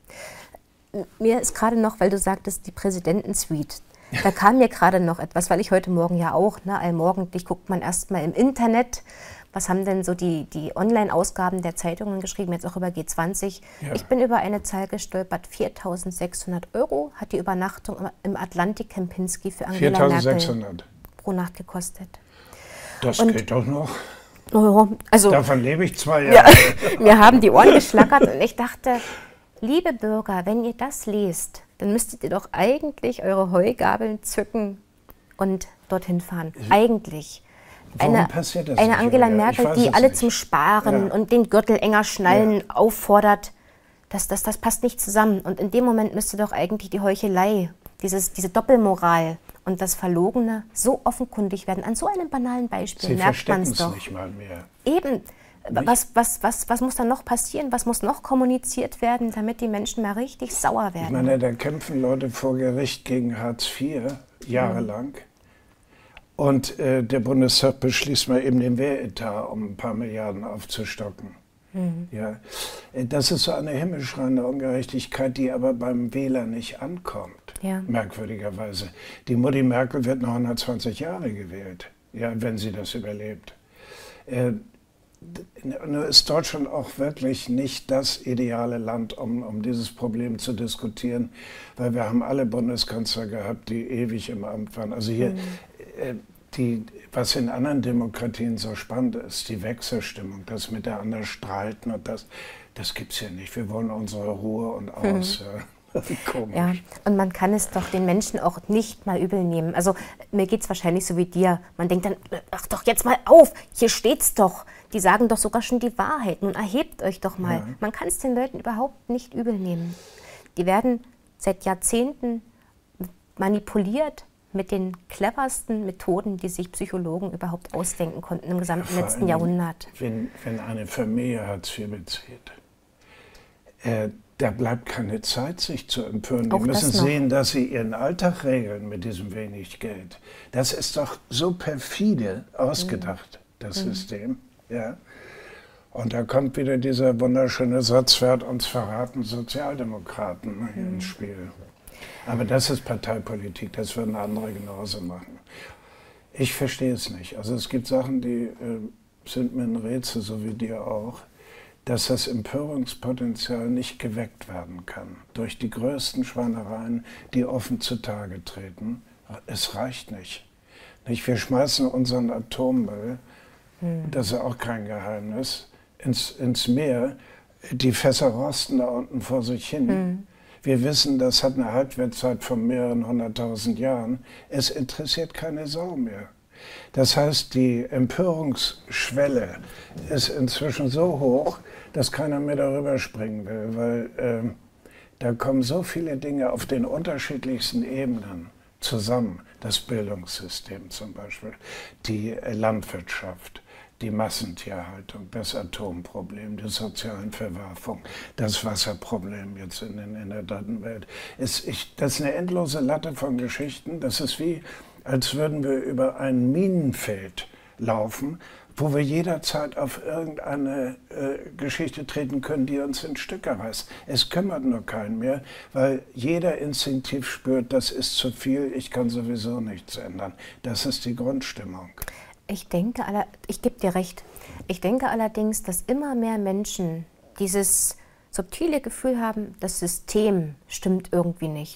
Mir ist gerade noch, weil du sagtest, die Präsidentensuite, da kam mir gerade noch etwas, weil ich heute Morgen ja auch, ne, allmorgendlich guckt man erstmal im Internet, was haben denn so die, die Online-Ausgaben der Zeitungen geschrieben, jetzt auch über G zwanzig. Ja. Ich bin über eine Zahl gestolpert, viertausendsechshundert Euro hat die Übernachtung im Atlantik Kempinski für Angela Merkel pro Nacht gekostet. Das und, geht doch noch. Oh, also, davon lebe ich zwei Jahre. Ja, mir haben die Ohren geschlackert und ich dachte, liebe Bürger, wenn ihr das lest, dann müsstet ihr doch eigentlich eure Heugabeln zücken und dorthin fahren. Eigentlich. Warum eine, passiert das eine nicht, Angela Merkel, die alle nicht. zum Sparen ja. und den Gürtel enger schnallen ja. auffordert, das, das, das passt nicht zusammen. Und in dem Moment müsste doch eigentlich die Heuchelei, dieses, diese Doppelmoral und das Verlogene so offenkundig werden. An so einem banalen Beispiel Sie merkt man es doch. Nicht mal mehr. Eben. Was, was, was, was muss da noch passieren? Was muss noch kommuniziert werden, damit die Menschen mal richtig sauer werden? Ich meine, da kämpfen Leute vor Gericht gegen Hartz vier jahrelang. Mhm. Und äh, der Bundestag beschließt mal eben den Wehretat, um ein paar Milliarden aufzustocken. Mhm. Ja, das ist so eine himmelschreiende Ungerechtigkeit, die aber beim Wähler nicht ankommt, ja. merkwürdigerweise. Die Mutti Merkel wird noch hundertzwanzig Jahre gewählt, ja, wenn sie das überlebt. Äh, Nur ist Deutschland auch wirklich nicht das ideale Land, um, um dieses Problem zu diskutieren, weil wir haben alle Bundeskanzler gehabt, die ewig im Amt waren. Also hier, mhm. äh, die, was in anderen Demokratien so spannend ist, die Wechselstimmung, das miteinander streiten und das, das gibt es hier nicht. Wir wollen unsere Ruhe und aus. Mhm. Ja. Komisch. Ja, und man kann es doch den Menschen auch nicht mal übel nehmen. Also mir geht es wahrscheinlich so wie dir. Man denkt dann, ach doch jetzt mal auf, hier steht's doch. Die sagen doch sogar schon die Wahrheit. Nun erhebt euch doch mal. Ja. Man kann es den Leuten überhaupt nicht übel nehmen. Die werden seit Jahrzehnten manipuliert mit den cleversten Methoden, die sich Psychologen überhaupt ausdenken konnten im gesamten Vor letzten Jahrhundert. Wenn, wenn eine Familie Hartz vier bezieht, äh, da bleibt keine Zeit, sich zu empören. Die müssen sehen, dass sie ihren Alltag regeln mit diesem wenig Geld. Das ist doch so perfide ausgedacht, mhm. das mhm. System. Ja. Und da kommt wieder dieser wunderschöne Satz, wer hat uns verraten, Sozialdemokraten mhm. ins Spiel. Aber das ist Parteipolitik, das würden andere genauso machen. Ich verstehe es nicht. Also es gibt Sachen, die äh, sind mir ein Rätsel, so wie dir auch, dass das Empörungspotenzial nicht geweckt werden kann. Durch die größten Schweinereien, die offen zutage treten. Es reicht nicht. nicht? Wir schmeißen unseren Atommüll, hm. das ist auch kein Geheimnis, ins, ins Meer. Die Fässer rosten da unten vor sich hin. Hm. Wir wissen, das hat eine Halbwertszeit von mehreren hunderttausend Jahren. Es interessiert keine Sau mehr. Das heißt, die Empörungsschwelle ist inzwischen so hoch, dass keiner mehr darüber springen will, weil äh, da kommen so viele Dinge auf den unterschiedlichsten Ebenen zusammen. Das Bildungssystem zum Beispiel, die Landwirtschaft, die Massentierhaltung, das Atomproblem, die sozialen Verwerfung, das Wasserproblem jetzt in, in, in der dritten Welt. Es, ich, das ist eine endlose Latte von Geschichten. Das ist wie, als würden wir über ein Minenfeld laufen, wo wir jederzeit auf irgendeine äh, Geschichte treten können, die uns in Stücke reißt. Es kümmert nur keinen mehr, weil jeder instinktiv spürt, das ist zu viel, ich kann sowieso nichts ändern. Das ist die Grundstimmung. Ich denke, ich gebe dir recht, ich denke allerdings, dass immer mehr Menschen dieses subtile Gefühl haben, das System stimmt irgendwie nicht.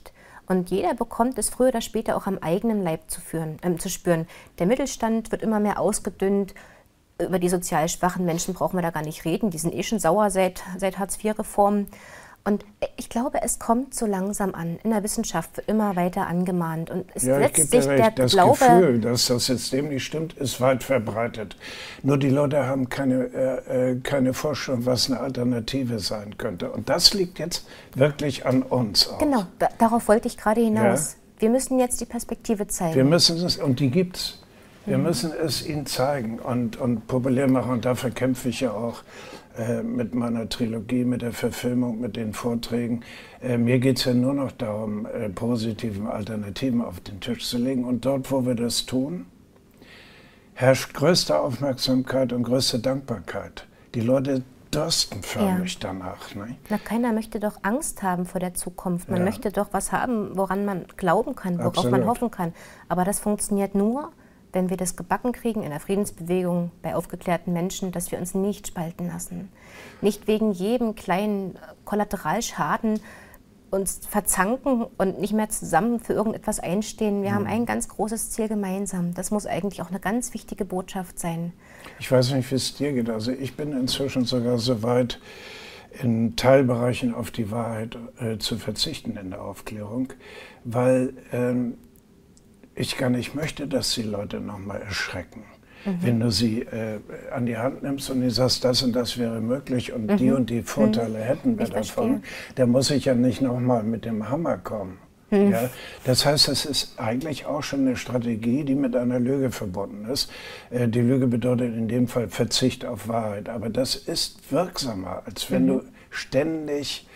Und jeder bekommt es früher oder später auch am eigenen Leib zu, führen, äh, zu spüren. Der Mittelstand wird immer mehr ausgedünnt. Über die sozial schwachen Menschen brauchen wir da gar nicht reden. Die sind eh schon sauer seit, seit Hartz vier Reformen. Und ich glaube, es kommt so langsam an. In der Wissenschaft wird immer weiter angemahnt. Und es ja, setzt ich sich dir der recht. Das Glaube, Gefühl, dass das System nicht stimmt, ist weit verbreitet. Nur die Leute haben keine, äh, keine Vorstellung, was eine Alternative sein könnte. Und das liegt jetzt wirklich an uns auch. Genau, da, darauf wollte ich gerade hinaus. Ja? Wir müssen jetzt die Perspektive zeigen. Wir müssen es, und die gibt's. Wir mhm. müssen es ihnen zeigen und, und populär machen. Und dafür kämpfe ich ja auch äh, mit meiner Trilogie, mit der Verfilmung, mit den Vorträgen. Äh, mir geht es ja nur noch darum, äh, positiven Alternativen auf den Tisch zu legen. Und dort, wo wir das tun, herrscht größte Aufmerksamkeit und größte Dankbarkeit. Die Leute dürsten förmlich ja. danach. Ne? Na, keiner möchte doch Angst haben vor der Zukunft. Man ja. möchte doch was haben, woran man glauben kann, worauf Absolut. man hoffen kann. Aber das funktioniert nur, wenn wir das gebacken kriegen in der Friedensbewegung, bei aufgeklärten Menschen, dass wir uns nicht spalten lassen. Nicht wegen jedem kleinen Kollateralschaden uns verzanken und nicht mehr zusammen für irgendetwas einstehen. Wir mhm. haben ein ganz großes Ziel gemeinsam. Das muss eigentlich auch eine ganz wichtige Botschaft sein. Ich weiß nicht, wie es dir geht. Also ich bin inzwischen sogar so weit, in Teilbereichen auf die Wahrheit äh, zu verzichten in der Aufklärung, weil ähm, ich gar nicht möchte, dass die Leute nochmal erschrecken. Mhm. Wenn du sie äh, an die Hand nimmst und du sagst, das und das wäre möglich und mhm. die und die Vorteile mhm. hätten wir ich davon, dann muss ich ja nicht nochmal mit dem Hammer kommen. Mhm. Ja? Das heißt, es ist eigentlich auch schon eine Strategie, die mit einer Lüge verbunden ist. Äh, die Lüge bedeutet in dem Fall Verzicht auf Wahrheit. Aber das ist wirksamer, als wenn mhm. du ständig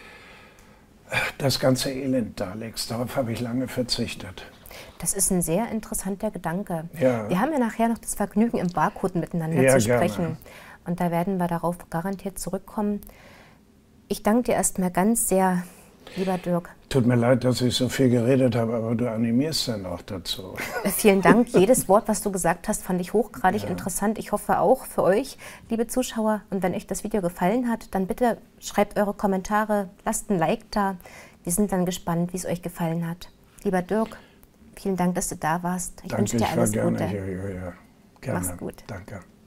das ganze Elend darlegst. Darauf habe ich lange verzichtet. Das ist ein sehr interessanter Gedanke. Ja. Wir haben ja nachher noch das Vergnügen, im Barcode miteinander ja, zu sprechen. Gerne. Und da werden wir darauf garantiert zurückkommen. Ich danke dir erstmal ganz sehr, lieber Dirk. Tut mir leid, dass ich so viel geredet habe, aber du animierst dann auch dazu. Vielen Dank. Jedes Wort, was du gesagt hast, fand ich hochgradig ja. interessant. Ich hoffe auch für euch, liebe Zuschauer. Und wenn euch das Video gefallen hat, dann bitte schreibt eure Kommentare, lasst ein Like da. Wir sind dann gespannt, wie es euch gefallen hat. Lieber Dirk, vielen Dank, dass du da warst. Ich Danke, wünsche dir ich alles war gerne Gute. Hier, ja, ja. Gerne. Mach's gut. Danke.